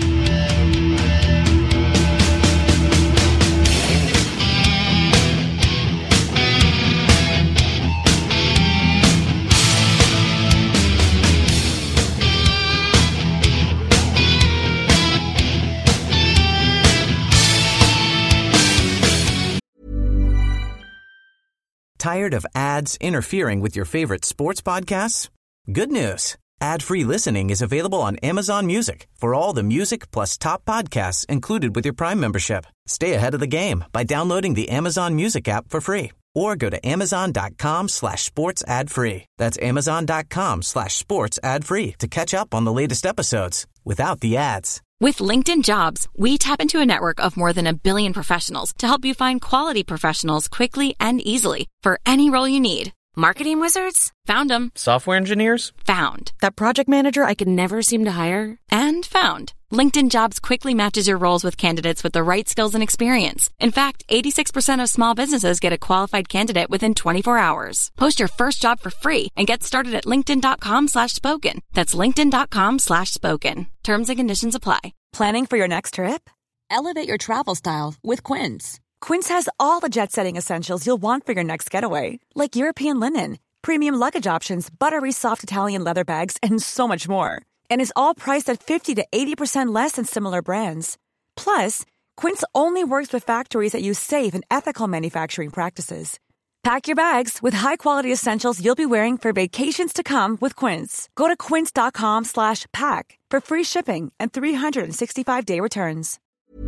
Tired of ads interfering with your favorite sports podcasts? Good news. Ad-free listening is available on Amazon Music for all the music plus top podcasts included with your Prime membership. Stay ahead of the game by downloading the Amazon Music app for free or go to amazon.com slash sports ad free. That's amazon.com slash sports ad free to catch up on the latest episodes without the ads. With LinkedIn Jobs, we tap into a network of more than a billion professionals to help you find quality professionals quickly and easily for any role you need. Marketing wizards? Found them. Software engineers? Found. That project manager I could never seem to hire? And found. LinkedIn Jobs quickly matches your roles with candidates with the right skills and experience. In fact, eighty-six percent of small businesses get a qualified candidate within twenty-four hours. Post your first job for free and get started at linkedin.com slash spoken. That's linkedin.com slash spoken. Terms and conditions apply. Planning for your next trip? Elevate your travel style with Quince. Quince has all the jet-setting essentials you'll want for your next getaway, like European linen, premium luggage options, buttery soft Italian leather bags, and so much more. And is all priced at fifty to eighty percent less than similar brands. Plus, Quince only works with factories that use safe and ethical manufacturing practices. Pack your bags with high-quality essentials you'll be wearing for vacations to come with Quince. Go to quince.com slash pack for free shipping and three sixty-five day returns.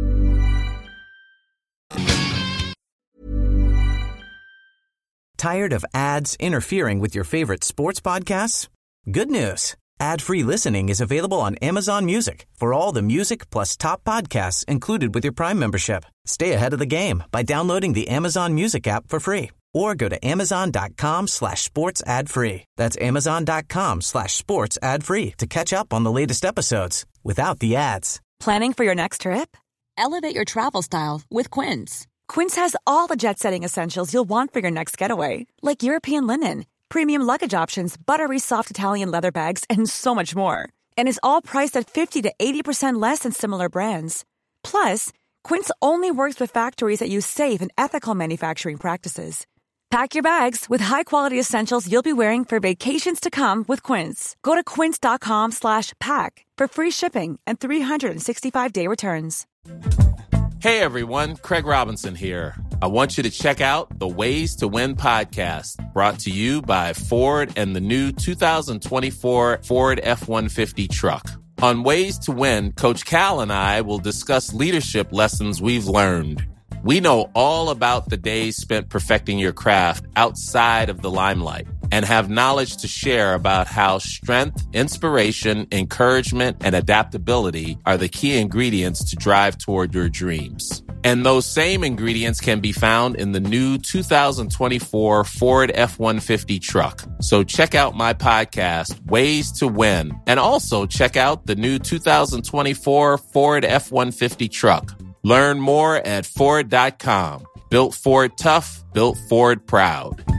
Tired of ads interfering with your favorite sports podcasts? Good news. Ad-free listening is available on Amazon Music for all the music plus top podcasts included with your Prime membership. Stay ahead of the game by downloading the Amazon Music app for free or go to amazon.com slash sports ad free. That's amazon.com slash sports ad free to catch up on the latest episodes without the ads. Planning for your next trip? Elevate your travel style with Quince. Quince has all the jet-setting essentials you'll want for your next getaway, like European linen, premium luggage options, buttery soft Italian leather bags, and so much more. And is all priced at fifty to eighty percent less than similar brands. Plus, Quince only works with factories that use safe and ethical manufacturing practices. Pack your bags with high-quality essentials you'll be wearing for vacations to come with Quince. Go to quince.com slash pack for free shipping and three sixty-five day returns. Hey everyone, Craig Robinson here. I want you to check out the Ways to Win podcast, brought to you by Ford and the new two thousand twenty-four Ford F one fifty truck. On Ways to Win, Coach Cal and I will discuss leadership lessons we've learned. We know all about the days spent perfecting your craft outside of the limelight and have knowledge to share about how strength, inspiration, encouragement, and adaptability are the key ingredients to drive toward your dreams. And those same ingredients can be found in the new two thousand twenty-four Ford F one fifty truck. So check out my podcast, Ways to Win, and also check out the new two thousand twenty-four Ford F one fifty truck. Learn more at Ford dot com. Built Ford tough, built Ford proud.